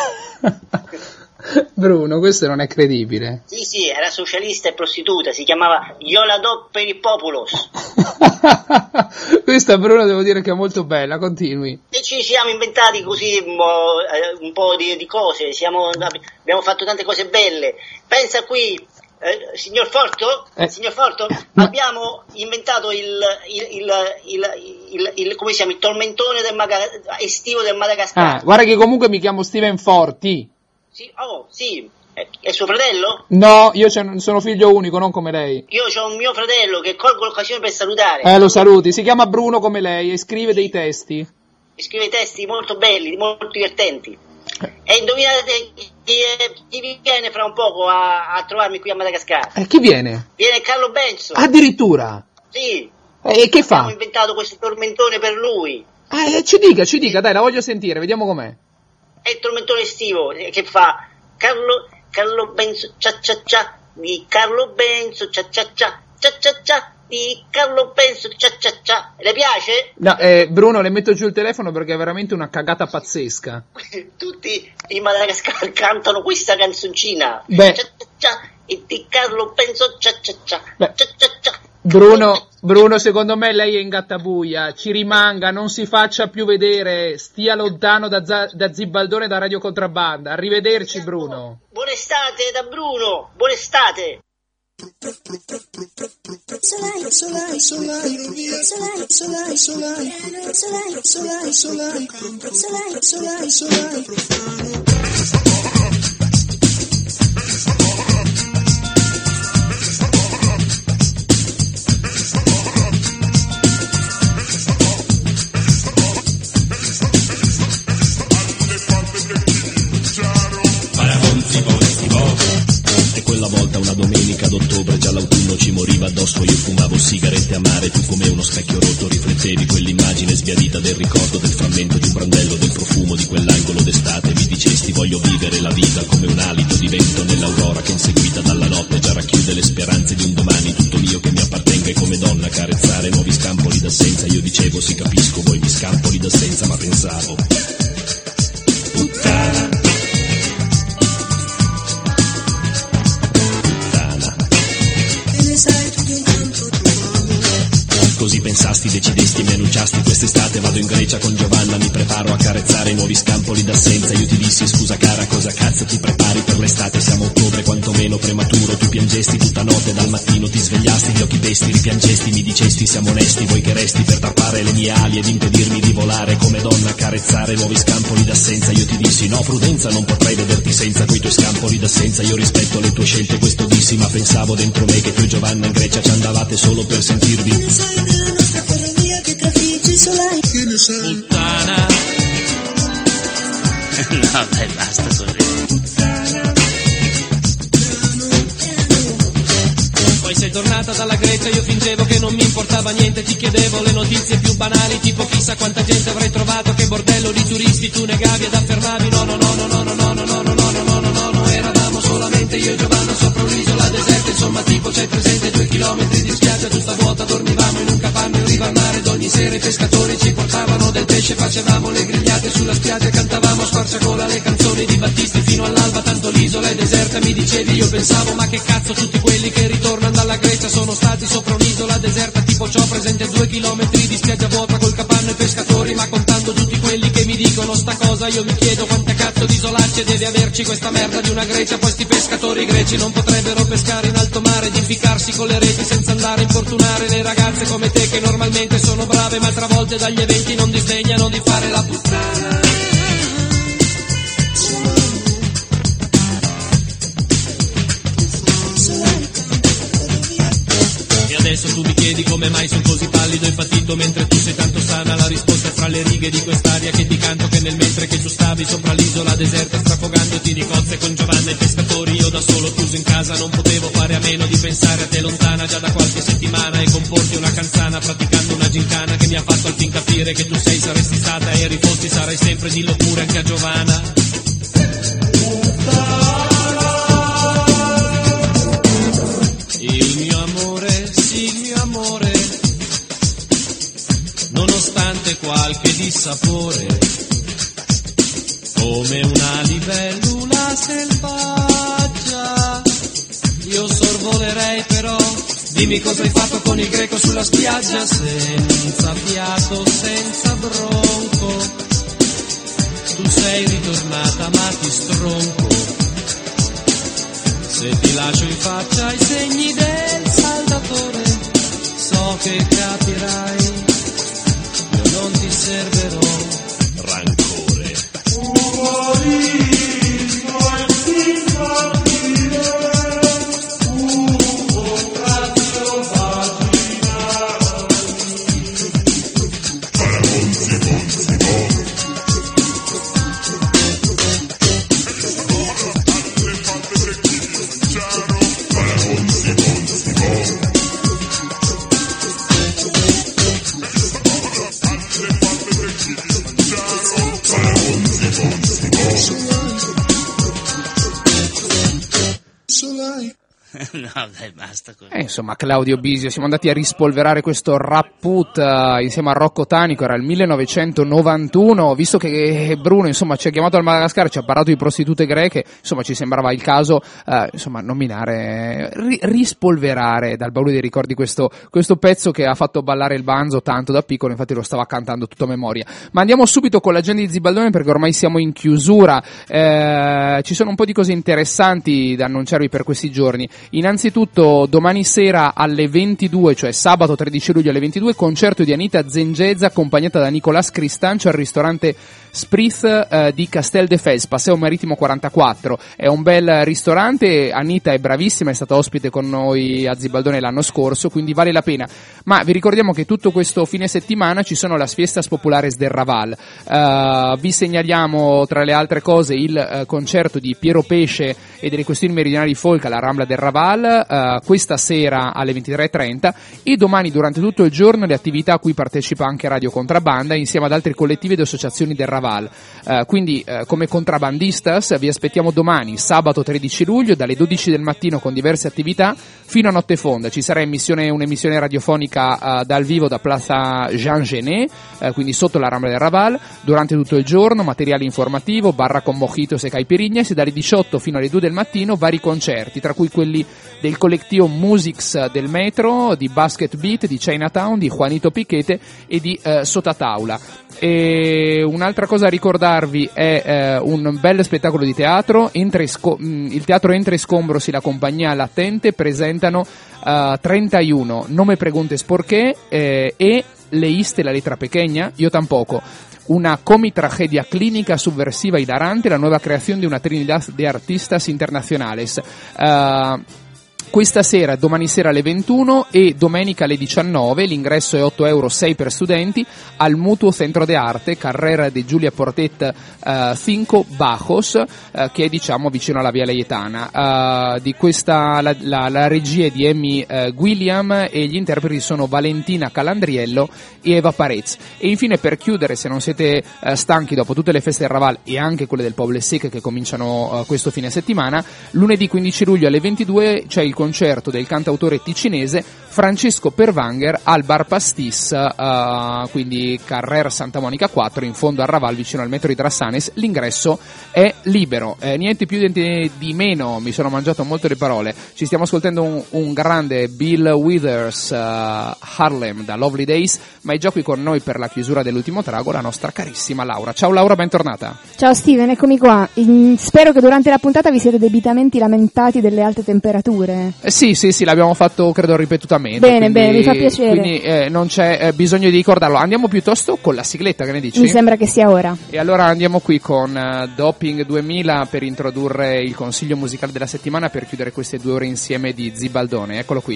Bruno, questo non è credibile. Sì, era socialista e prostituta, si chiamava Yoladò Peripopulos. Questa, Bruno, devo dire che è molto bella, continui. E ci siamo inventati così un po' di cose, abbiamo fatto tante cose belle. Pensa qui, signor Forto, abbiamo inventato il come si chiama, il tormentone estivo del Madagascar. Guarda che comunque mi chiamo Steven Forti. Sì, è suo fratello? No, io sono figlio unico, non come lei. Io ho un mio fratello che colgo l'occasione per salutare. Lo saluti, si chiama Bruno come lei e scrive dei testi. Scrive testi molto belli, molto divertenti. E indovinate chi viene fra un poco a trovarmi qui a Madagascar? Chi viene? Viene Carlo Benzo. Addirittura? Sì. E che fa? Abbiamo inventato questo tormentone per lui. Ci dica, dai, la voglio sentire, vediamo com'è. È il tormentone estivo che fa Carlo Benzo cia cia cia di Carlo Benzo cia cia cia cia cia cia di Carlo Benzo cia cia cia. Le piace? No, Bruno, le metto giù il telefono perché è veramente una cagata pazzesca. Tutti in Madagascar cantano questa canzoncina. Beh. Cia cia cia e di Carlo Benzo cia cia cia cia cia cia. Bruno, secondo me lei è in gattabuia, ci rimanga, non si faccia più vedere, stia lontano da Zibaldone e da Radio Contrabbanda. Arrivederci, Bruno. Buona estate da Bruno, buona estate. E quella volta una domenica d'ottobre, già l'autunno ci moriva addosso, io fumavo sigarette amare, tu come uno specchio rotto riflettevi quell'immagine sbiadita del ricordo del frammento di un brandello, del profumo di quell'angolo d'estate, mi dicesti voglio vivere la vita come un alito di vento nell'aurora che inseguita dalla notte già racchiude le speranze di un domani tutto mio che mi appartenga e come donna carezzare nuovi scampoli d'assenza, io dicevo sì capisco voi mi scampoli d'assenza ma pensavo puttana. Sai tu che così pensasti, decidesti, mi annunciasti, quest'estate vado in Grecia con Giovanna, mi preparo a carezzare i nuovi scampoli d'assenza, io ti dissi scusa cara, cosa cazzo ti prepari per l'estate, siamo a ottobre quantomeno prematuro, tu piangesti tutta notte, dal mattino ti svegliasti, gli occhi pesti, ripiangesti, mi dicesti siamo onesti, vuoi che resti per tappare le mie ali ed impedirmi di volare come donna a carezzare nuovi scampoli d'assenza, io ti dissi no prudenza, non potrei vederti senza quei tuoi scampoli d'assenza, io rispetto le tue scelte, questo dissi, ma pensavo dentro me che tu e Giovanna in Grecia ci andavate solo per sentirvi. Che ne sai della nostra ferrovia che trafigge solai? Che ne sai? Puttana. No dai, basta così. Poi sei tornata dalla Grecia, io fingevo che non mi importava niente, ti chiedevo le notizie più banali, tipo chissà quanta gente avrei trovato, che bordello di turisti, tu negavi ed affermavi no, eravamo solamente io e Giovanna sopra un'isola deserta, insomma tipo c'hai presente 2 chilometri di spiaggia tutta vuota, dormivamo in un capanno in riva al mare ed ogni sera i pescatori ci portavano del pesce, facevamo le grigliate sulla spiaggia, cantavamo a squarciagola le canzoni di Battisti fino all'alba, tanto l'isola è deserta, mi dicevi, io pensavo ma che cazzo tutti quelli che ritornano dalla Grecia sono stati sopra un'isola deserta, tipo c'ho presente 2 chilometri di spiaggia vuota col capanno e pescatori, ma contando tutti quelli che mi dicono sta cosa io mi chiedo quante cazzo di isolacce deve averci questa merda di una Grecia, poi sti pescatori greci non potrebbero pescare in alto mare ed impiccarsi con le reti senza andare a importunare le ragazze come te che normalmente sono brave ma altre volte dagli eventi non disdegnano di fare la puttana. E adesso tu mi chiedi come mai sono così pallido e patito mentre tu sei tanto sana, la risposta è fra le righe di quest'aria che ti canto, che nel mentre che tu stavi sopra l'isola deserta strafogandoti di cozze con Giovanna e pescatori, io da solo chiuso in casa non potevo fare a meno di pensare a te lontana già da qualche settimana e comporti una canzana praticando una gincana che mi ha fatto al fin capire che tu sei, saresti stata e eri fosti, sarai sempre, dillo pure anche a Giovanna. Il mio amore, sì il mio amore, nonostante qualche dissapore, come una libellula selvaggia, io sorvolerei però, dimmi cosa hai fatto con il greco sulla spiaggia, senza fiato, senza bronco, tu sei ritornata ma ti stronco. Se ti lascio in faccia i segni del saldatore, so che capirai, io non ti servirò rancore. Umorismo e simpatia, contratto vaginale. Bonzi, bonzi, bonzi. No dai, basta così. Insomma, Claudio Bisio, siamo andati a rispolverare questo Rapput insieme a Rocco Tanico, era il 1991, visto che Bruno insomma ci ha chiamato al Madagascar, ci ha parlato di prostitute greche, insomma ci sembrava il caso insomma nominare, rispolverare dal baule dei ricordi questo pezzo che ha fatto ballare il Banzo tanto da piccolo, infatti lo stava cantando tutto a memoria. Ma andiamo subito con l'agenda di Zibaldone perché ormai siamo in chiusura, ci sono un po' di cose interessanti da annunciarvi per questi giorni. Innanzitutto domani sera alle 22, cioè sabato 13 luglio alle 22, concerto di Anita Zengeza accompagnata da Nicolas Cristancio al ristorante Sprith di Castel de Fels, Paseo Marittimo 44. È un bel ristorante, Anita è bravissima, è stata ospite con noi a Zibaldone l'anno scorso, quindi vale la pena. Ma vi ricordiamo che tutto questo fine settimana ci sono las Fiestas Populares del Raval. Vi segnaliamo tra le altre cose il concerto di Piero Pesce e delle questioni meridionali folk alla Rambla del Raval, questa sera alle 23:30, e domani durante tutto il giorno le attività a cui partecipa anche Radio Contrabbanda insieme ad altri collettivi ed associazioni del Raval. Quindi come contrabbandistas vi aspettiamo domani, sabato 13 luglio, dalle 12 del mattino con diverse attività fino a notte fonda. Ci sarà un'emissione radiofonica dal vivo da Plaza Jean Genet, quindi sotto la Rambla del Raval, durante tutto il giorno, materiale informativo, barra con mojitos e caipirinhas, e dalle 18 fino alle 2 del mattino vari concerti, tra cui quelli CD del collettivo Musics del Metro, di Basket Beat, di Chinatown, di Juanito Piquete e di Sotataula. E un'altra cosa a ricordarvi è un bel spettacolo di teatro. Il teatro Entre Scombros e la compagnia Latente presentano 31 No me preguntes por qué e Leíste la letra pequeña, Yo tampoco. Una comitragedia clínica subversiva hilarante, la nueva creación de una trinidad de artistas internacionales. Questa sera, domani sera alle 21 e domenica alle 19, l'ingresso è 8 euro, 6 per studenti, al Mutuo Centro de Arte, Carrera de Giulia Portet 5 Bajos, che è diciamo vicino alla Via Laietana. Di questa la regia è di Emmy William e gli interpreti sono Valentina Calandriello e Eva Parez. E infine, per chiudere, se non siete stanchi dopo tutte le feste del Raval e anche quelle del Poble Sec che cominciano questo fine settimana, lunedì 15 luglio alle 22 c'è il concerto del cantautore ticinese Francesco Pervanger al Bar Pastis, quindi Carrer Santa Monica 4, in fondo al Raval, vicino al metro di Drassanes. L'ingresso è libero. Niente più di meno, mi sono mangiato molto le parole. Ci stiamo ascoltando un grande Bill Withers, Harlem, da Lovely Days, ma è già qui con noi per la chiusura dell'ultimo trago la nostra carissima Laura. Ciao Laura, bentornata. Ciao Steven, eccomi qua. Spero che durante la puntata vi siete debitamente lamentati delle alte temperature. Sì, l'abbiamo fatto credo ripetutamente. Bene, mi fa piacere. Quindi non c'è bisogno di ricordarlo. Andiamo piuttosto con la sigletta, che ne dici? Mi sembra che sia ora. E allora andiamo qui con Doping 2000 per introdurre il consiglio musicale della settimana, per chiudere queste 2 ore insieme di Zibaldone. Eccolo qui.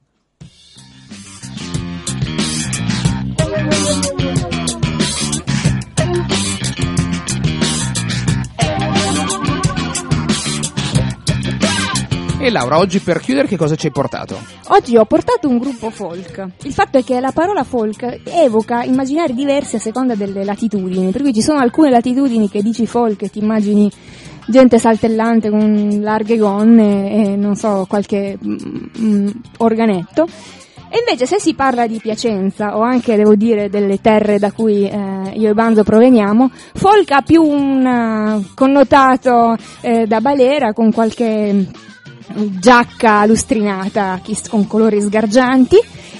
E Laura, oggi per chiudere che cosa ci hai portato? Oggi ho portato un gruppo folk. Il fatto è che la parola folk evoca immaginari diversi a seconda delle latitudini, per cui ci sono alcune latitudini che dici folk e ti immagini gente saltellante con larghe gonne e non so, qualche organetto. E invece se si parla di Piacenza, o anche devo dire delle terre da cui io e Banzo proveniamo, folk ha più un connotato da balera, con qualche giacca lustrinata con colori sgargianti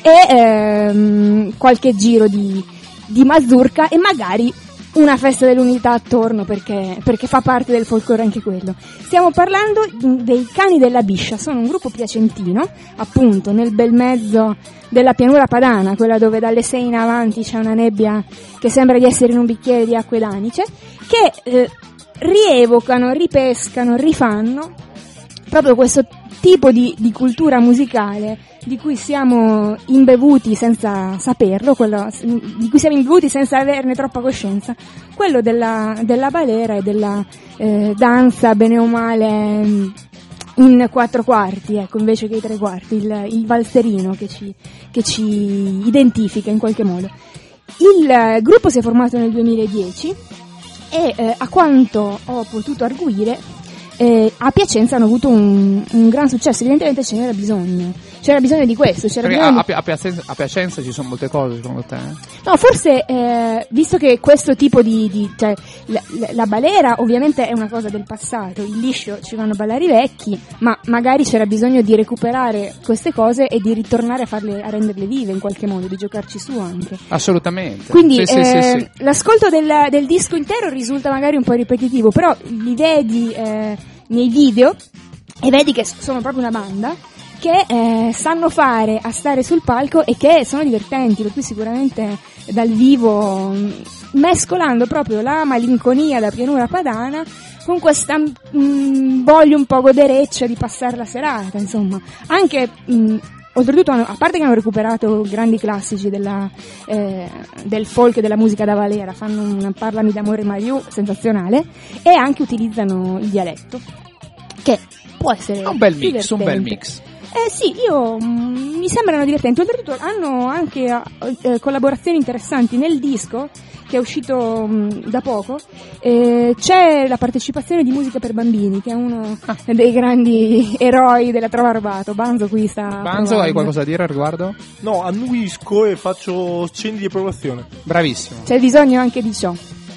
e qualche giro di mazurka e magari una festa dell'unità attorno, perché fa parte del folklore anche quello. Stiamo parlando dei Cani della Biscia. Sono un gruppo piacentino, appunto nel bel mezzo della pianura padana, quella dove dalle 6 in avanti c'è una nebbia che sembra di essere in un bicchiere di acque d'anice, che rievocano, ripescano, rifanno proprio questo tipo di cultura musicale di cui siamo imbevuti senza saperlo, di cui siamo imbevuti senza averne troppa coscienza, quello della balera e della danza bene o male in 4/4, ecco, invece che i 3/4, il valserino che ci identifica in qualche modo. Il gruppo si è formato nel 2010 e a quanto ho potuto arguire a Piacenza hanno avuto un gran successo. Evidentemente c'era bisogno di questo. A Piacenza ci sono molte cose, secondo te? No, forse visto che questo tipo cioè la balera ovviamente è una cosa del passato, il liscio ci vanno a ballare i vecchi, ma magari c'era bisogno di recuperare queste cose e di ritornare a renderle vive in qualche modo, di giocarci su anche. Assolutamente. Quindi sì. L'ascolto del disco intero risulta magari un po' ripetitivo, però li vedi nei video e vedi che sono proprio una banda che sanno fare a stare sul palco e che sono divertenti, per cui sicuramente dal vivo, mescolando proprio la malinconia da pianura padana con questa voglia un po' godereccia di passare la serata, insomma. Anche oltretutto, a parte che hanno recuperato grandi classici del folk e della musica da valera, fanno un Parlami d'amore Mariù sensazionale, e anche utilizzano il dialetto, che può essere un bel mix. Sì, mi sembrano divertenti. Oltretutto hanno anche collaborazioni interessanti nel disco che è uscito da poco. C'è la partecipazione di Musica per Bambini, che è uno dei grandi eroi della trova rubato. Banzo qui sta Banzo, provando. hai qualcosa da dire al riguardo? No, annuisco e faccio cenni di approvazione. Bravissimo. C'è bisogno anche di ciò.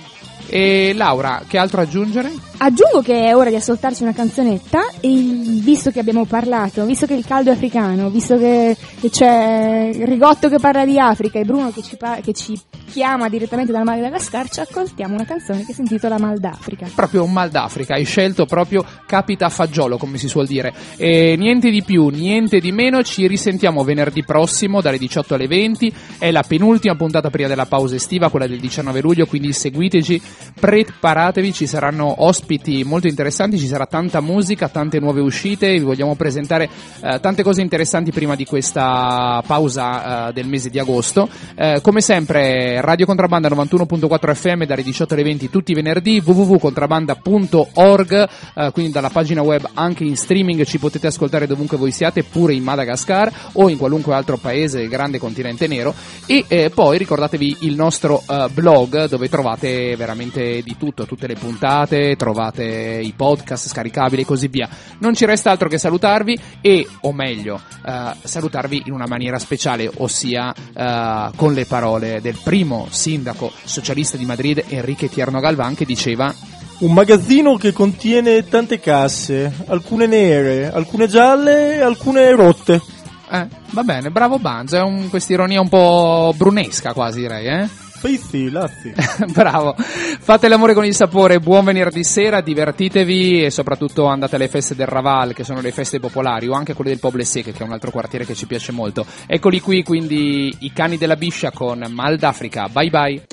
E Laura, che altro aggiungere? Aggiungo che è ora di ascoltarci una canzonetta e visto che abbiamo parlato, visto che il caldo è africano, visto che c'è Rigotto che parla di Africa e Bruno che ci chiama direttamente dal Madagascar, ci ascoltiamo una canzone che si intitola Mal d'Africa. Proprio un Mal d'Africa, hai scelto proprio capita a fagiolo, come si suol dire. E niente di più, niente di meno, ci risentiamo venerdì prossimo dalle 18 alle 20, è la penultima puntata prima della pausa estiva, quella del 19 luglio, quindi seguiteci, preparatevi, ci saranno ospiti molto interessanti, ci sarà tanta musica, tante nuove uscite, vi vogliamo presentare tante cose interessanti prima di questa pausa del mese di agosto. Come sempre Radio Contrabbanda 91.4 FM dalle 18 alle 20 tutti i venerdì, www.contrabbanda.org, quindi dalla pagina web anche in streaming ci potete ascoltare dovunque voi siate, pure in Madagascar o in qualunque altro paese del grande continente nero. E poi ricordatevi il nostro blog dove trovate veramente di tutto, tutte le puntate, trovate i podcast scaricabili e così via. Non ci resta altro che salutarvi e, o meglio, salutarvi in una maniera speciale, ossia con le parole del primo sindaco socialista di Madrid, Enrique Tierno Galván, che diceva: un magazzino che contiene tante casse, alcune nere, alcune gialle e alcune rotte. Va bene, bravo Banzo, è questa ironia un po' brunesca quasi, direi, Sì, lazzi. Bravo, fate l'amore con il sapore, buon venerdì sera, divertitevi e soprattutto andate alle feste del Raval, che sono le feste popolari, o anche quelle del Poble Sec, che è un altro quartiere che ci piace molto. Eccoli qui quindi i Cani della Biscia con Mal d'Africa, bye bye.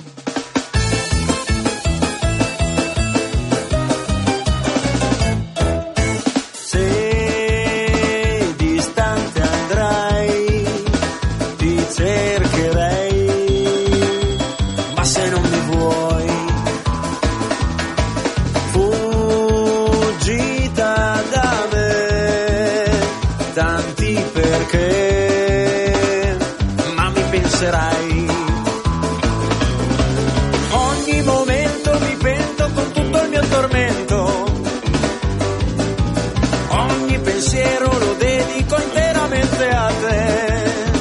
Se distante andrai, ti cercherei, ma se non mi vuoi, fuggita da me, tanti perché, ma mi penserai. Ogni momento mi pento con tutto il mio tormento, ogni pensiero lo dedico interamente a te.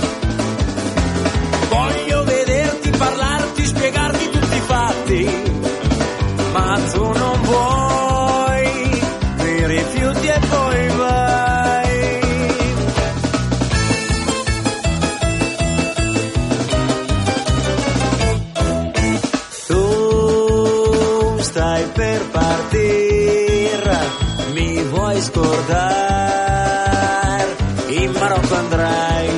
Voglio vederti, parlarti, spiegarti tutti i fatti, ma tu non vuoi, mi rifiuti e poi vai. Tu stai per partire, mi vuoi scordare, in Marocco andrai,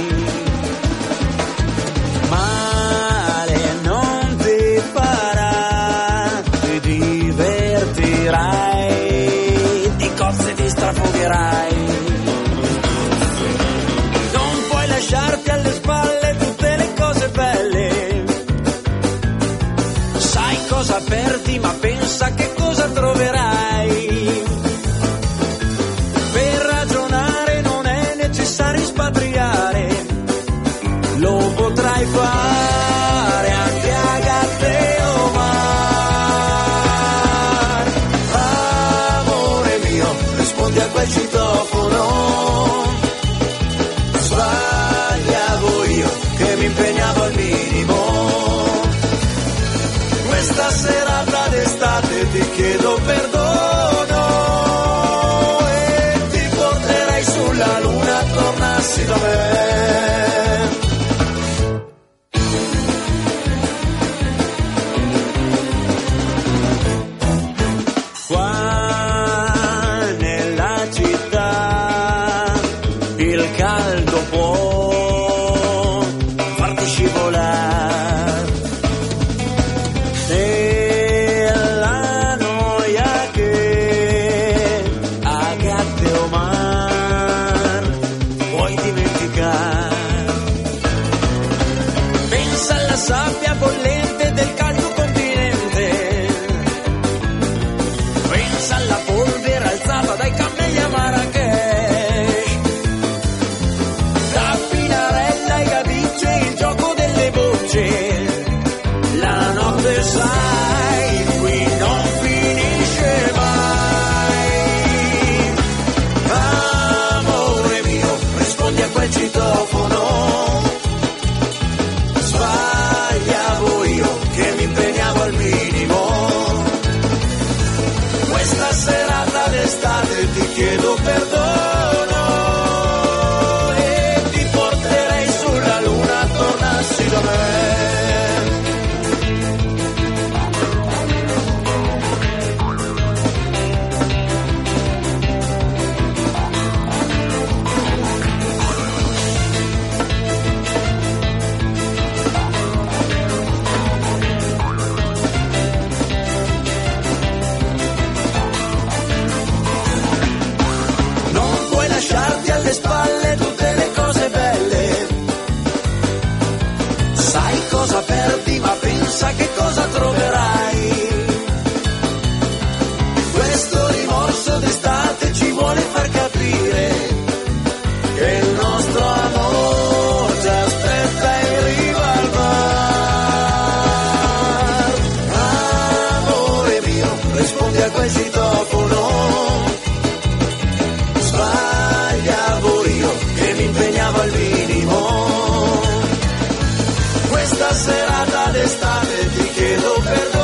male non ti farà, ti divertirai, di cose ti strafugherai, non puoi lasciarti alle spalle tutte le cose belle, sai cosa perdi ma pensa che cosa troverai. Per ragionare non è necessario spatriare, lo potrai fare anche a gatte o mar. Amore mio, rispondi a quel citofono, sbagliavo io che mi impegnavo al minimo. Questa serata d'estate ti chiedo perdono e ti porterei sulla luna, tornassi da me. Qua nella città il caldo può farti scivolare e la noia che a gatte o mar puoi dimenticare. Pensa alla sabbia bollente del caldo continente, pensa alla polvere alzata dai cammelli a Marrakech, da Pinarella ai Gavice, il gioco delle bocce, la notte sai qui non finisce mai. Amore mio, rispondi a quel citofono, sbagliavo io che mi impegnavo al minimo. sai cosa perdi, ma pensa che cosa troverai. Questo rimorso d'estate ci vuole far capire che il nostro amore ci aspetta in riva al mar. Amore mio, rispondi a quel citofono, sbagliavo io che mi impegnavo al minimo. Questa serata d'estate ti chiedo perdono.